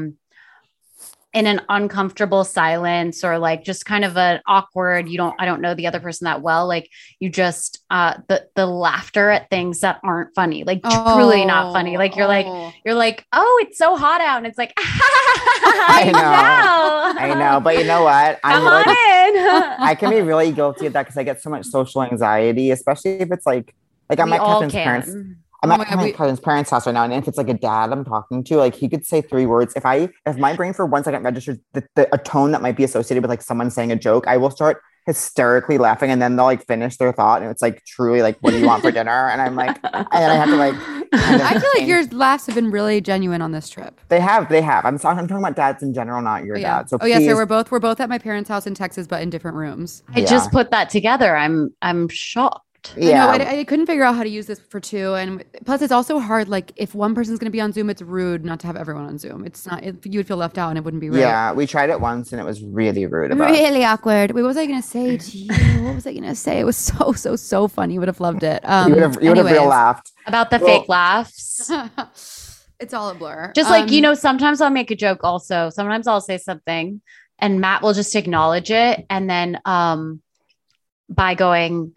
in an uncomfortable silence or like just kind of an awkward, I don't know the other person that well. Like you just, the laughter at things that aren't funny, like truly not funny. Like you're like, oh, it's so hot out. And it's like, I know. But you know what? Come on in. I can be really guilty of that because I get so much social anxiety, especially if it's like I'm at Catherine's parents. I'm at my cousin's parents' house right now, and if it's like a dad I'm talking to, like he could say 3 words. If my brain for 1 second registers a tone that might be associated with like someone saying a joke, I will start hysterically laughing, and then they'll like finish their thought, and it's like truly like, what do you want for dinner? And I'm like, and then I have to like. I feel like your laughs have been really genuine on this trip. They have. I'm talking about dads in general, not your dad. So so we're both at my parents' house in Texas, but in different rooms. I just put that together. I'm shocked. Yeah, I couldn't figure out how to use this for 2, and plus it's also hard. Like if one person's going to be on Zoom, it's rude not to have everyone on Zoom. It's not. You would feel left out, and it wouldn't be rude. Yeah, we tried it once, and it was really rude. Really awkward. Wait, what was I going to say to you? What was I going to say? It was so funny. You would have loved it. You would have real laughed about the fake laughs. It's all a blur. Just like sometimes I'll make a joke. Also, sometimes I'll say something, and Matt will just acknowledge it, and then by going.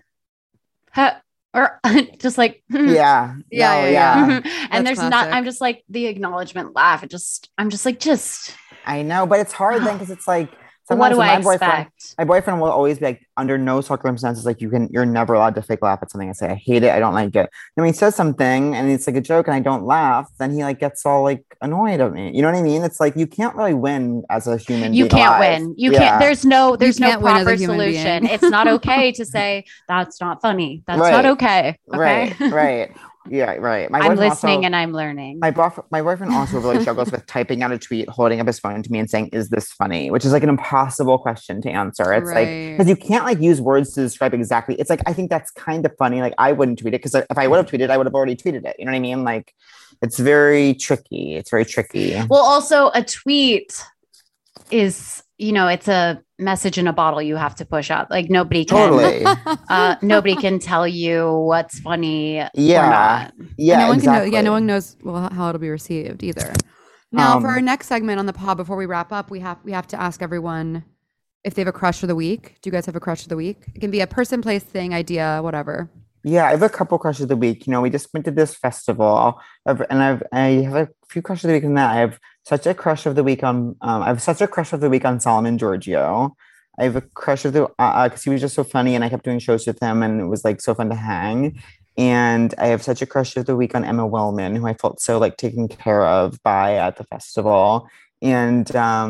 Or just like yeah. And That's there's classic. I'm just like the acknowledgement laugh. I'm just like I know, but it's hard then because it's like what do I expect? My boyfriend will always be like, under no circumstances, like you're never allowed to fake laugh at something I say. I hate it. I don't like it. And when he says something and it's like a joke and I don't laugh, then he like gets all like annoyed at me. You know what I mean? It's like you can't really win as a human. You can't win. You can't. There's no proper solution. Being. It's not okay to say that's not funny. That's not okay. Right. Yeah, right. My I'm boyfriend listening also- and I'm learning. My boyfriend also really struggles with typing out a tweet, holding up his phone to me and saying, "Is this funny?" Which is like an impossible question to answer. It's like Right. because you can't like use words to describe exactly. It's like I think that's kind of funny. Like I wouldn't tweet it because if I would have tweeted, I would have already tweeted it. You know what I mean? Like it's very tricky. It's very tricky. Well, also a tweet is, it's a message in a bottle you have to push out. Like nobody can, Totally. nobody can tell you what's funny or Yeah. not. Yeah. And no one exactly. can know, no one knows how it'll be received either. Now, for Um, our next segment on the pod, before we wrap up, we have to ask everyone if they have a crush of the week. Do you guys have a crush of the week? It can be a person, place, thing, idea, whatever. Yeah, I have a couple crushes of the week. We just went to this festival, I have a few crushes of the week in that. I have such a crush of the week on Solomon Giorgio. I have a crush of the because he was just so funny, and I kept doing shows with him, and it was like so fun to hang. And I have such a crush of the week on Emma Willman, who I felt so like taken care of by at the festival. And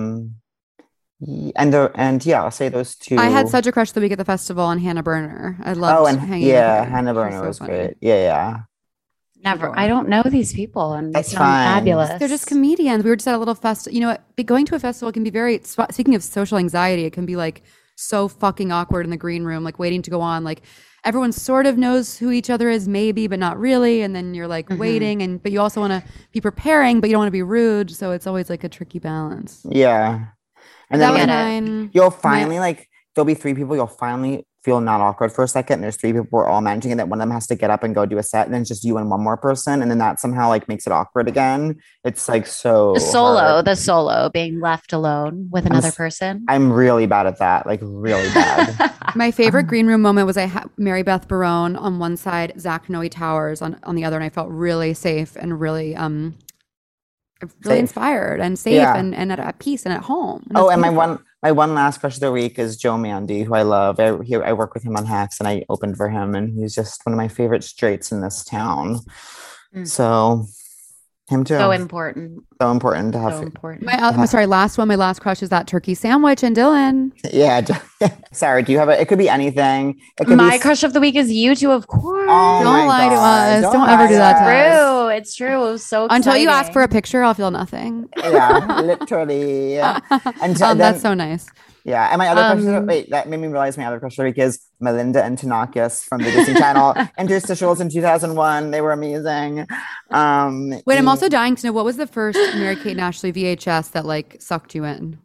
I'll say those two. I had such a crush of the week at the festival on Hannah Berner. I loved Oh, and hanging with her. Hannah She Berner so was funny. great. Yeah. Never. I don't know these people, and they That's sound fine. fabulous. They're just comedians. We were just at a little festival. Going to a festival can be very, speaking of social anxiety, it can be like so fucking awkward in the green room, like waiting to go on. Like everyone sort of knows who each other is, maybe, but not really. And then you're like waiting, but you also want to be preparing, but you don't want to be rude. So it's always like a tricky balance. Yeah. And That then was get it. mine. you'll finally there'll be three people, you'll finally feel not awkward for a second. And there's three people we're all managing, and that one of them has to get up and go do a set, and then it's just you and one more person, and then that somehow like makes it awkward again. It's like so hard. the solo being left alone with another s- person. I'm really bad at that, like really bad. My favorite green room moment was I had Mary Beth Barone on one side, Zach Noe Towers on the other, and I felt really safe and really Safe. inspired and safe Yeah. and at peace and at home. Oh, it's and beautiful. my one last crush of the week is Joe Mandy, who I love. I work with him on Hacks, and I opened for him, and he's just one of my favorite straights in this town. Mm. So him too. So important. So important to have. So important. My last crush is that turkey sandwich. And Dylan, Yeah. Sarah, do you have it could be anything. It could My be crush of the week is you two, of course. Oh Don't my lie to God. us. Don't ever do that to us. It's true. It was so exciting. until you ask for a picture, I'll feel nothing. Yeah, literally. And then, That's so nice. yeah. And my other question, wait, that made me realize my other question of the week is Melinda and Tanakis from the Disney Channel interstitials in 2001. They were amazing. Wait, I'm also dying to know, what was the first Mary Kate and Ashley VHS that like sucked you in?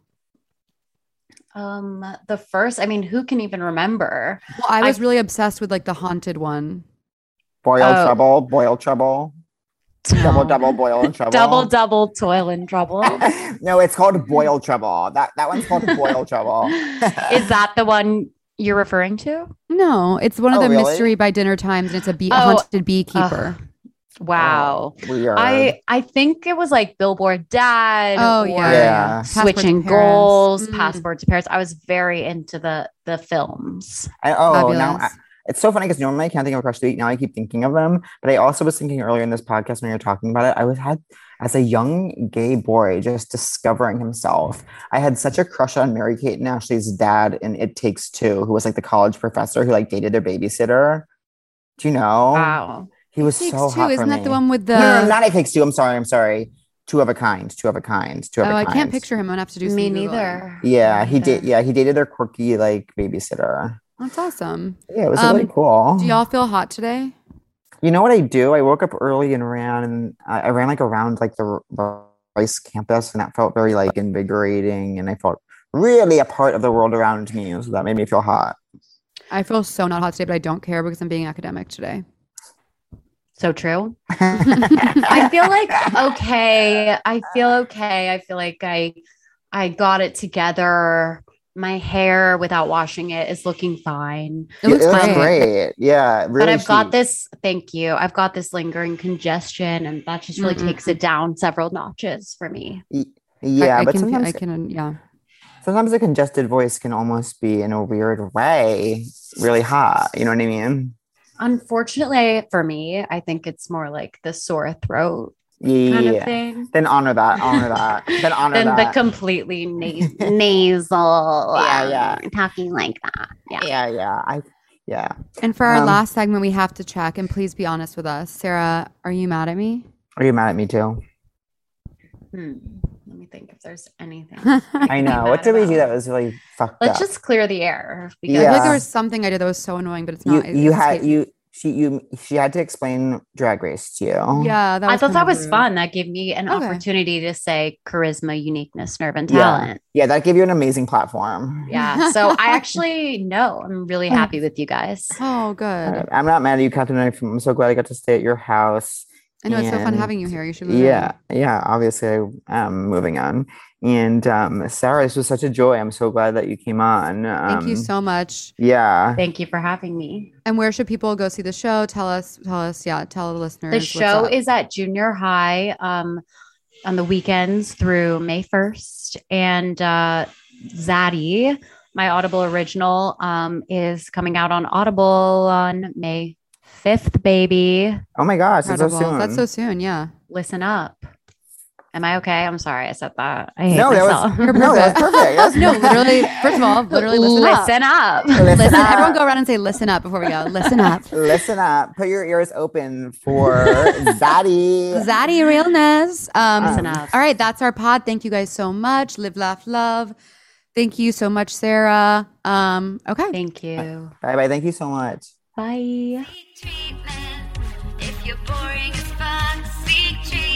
The first, who can even remember? Well, I was really obsessed with like the haunted one. Boil Oh. trouble, boil trouble, double, double, boil and trouble. Double, toil and trouble. No, it's called boil trouble. That one's called boil trouble. Is that the one you're referring to? No, it's one of Oh, the really? Mystery by Dinner Times, and it's a Oh, haunted beekeeper. Wow. Weird. I think it was like Billboard Dad. Oh or Yeah. Passport to Switching Paris. Goals, Mm. Passport to Paris. I was very into the films. Now Fabulous. it's so funny because normally I can't think of a crush of the week. Now I keep thinking of them. But I also was thinking earlier in this podcast when you were talking about it, had as a young gay boy just discovering himself. I had such a crush on Mary Kate and Ashley's dad in It Takes Two, who was like the college professor who like dated their babysitter. Do you know? Wow. He was Takes so Two, hot for isn't that me. the one with the? No, not It Takes Two. I'm sorry. Two of a kind. Oh, I can't picture him. I'm gonna have to do some Me Googling. neither. Yeah, Me he neither. did. Yeah, he dated their quirky like babysitter. That's awesome. Yeah, it was really cool. Do y'all feel hot today? You know what I do? I woke up early and ran, and I ran like around like the Rice campus, and that felt very like invigorating, and I felt really a part of the world around me. So that made me feel hot. I feel so not hot today, but I don't care because I'm being academic today. So true. I feel like okay. I feel like I got it together. My hair without washing it is looking fine. It looks it looks great. great. Yeah, really. But I've got chic. this, thank you. I've got this lingering congestion, and that just really takes it down several notches for me. Yeah, I but can, sometimes yeah. sometimes a congested voice can almost be, in a weird way, really hot. You know what I mean? Unfortunately for me, I think it's more like the sore throat kind of Yeah. thing Then honor that. Then honor than the that. completely nasal, Yeah. talking like that. Yeah. Yeah. Yeah. And for our last segment, we have to check, and please be honest with us. Sarah, are you mad at me? Are you mad at me too? Let me think if there's anything. I know. What did we do that was really fucked up? Let's just clear the air. Because I feel like Yeah. there was something I did that was so annoying, but it's not. She had to explain Drag Race to you. Yeah, that I was thought kind that of was rude. fun. That gave me an Okay. opportunity to say charisma, uniqueness, nerve, and Yeah. talent. Yeah, that gave you an amazing platform. Yeah. So I actually know I'm really happy with you guys. Oh, good. I'm not mad at you, Captain Knife. I'm so glad I got to stay at your house. I know it's so fun And having you here. You should move Yeah, in. yeah. Obviously, I'm moving on. And Sarah, this was such a joy. I'm so glad that you came on. Thank you so much. Yeah. Thank you for having me. And where should people go see the show? Tell the listeners. The what's show up. is at Junior High on the weekends through May 1st. And Zaddy, my Audible original, is coming out on Audible on May 5th, baby. Oh my gosh, it's so incredible. soon. That's so soon. Yeah. Listen up. Am I okay? I'm sorry I said that. I hate No, myself. that was perfect. That's No, literally. First of all, literally listen up. Listen up. Listen. up. Everyone, go around and say "listen up" before we go. Listen up. Listen up. Put your ears open for Zaddy. Zaddy realness. Listen up. All right, that's our pod. Thank you guys so much. Live, laugh, love. Thank you so much, Sarah. Okay. Thank you. Bye bye. Thank you so much. Bye. Seek treatment if you're boring as fuck. Seek treatment.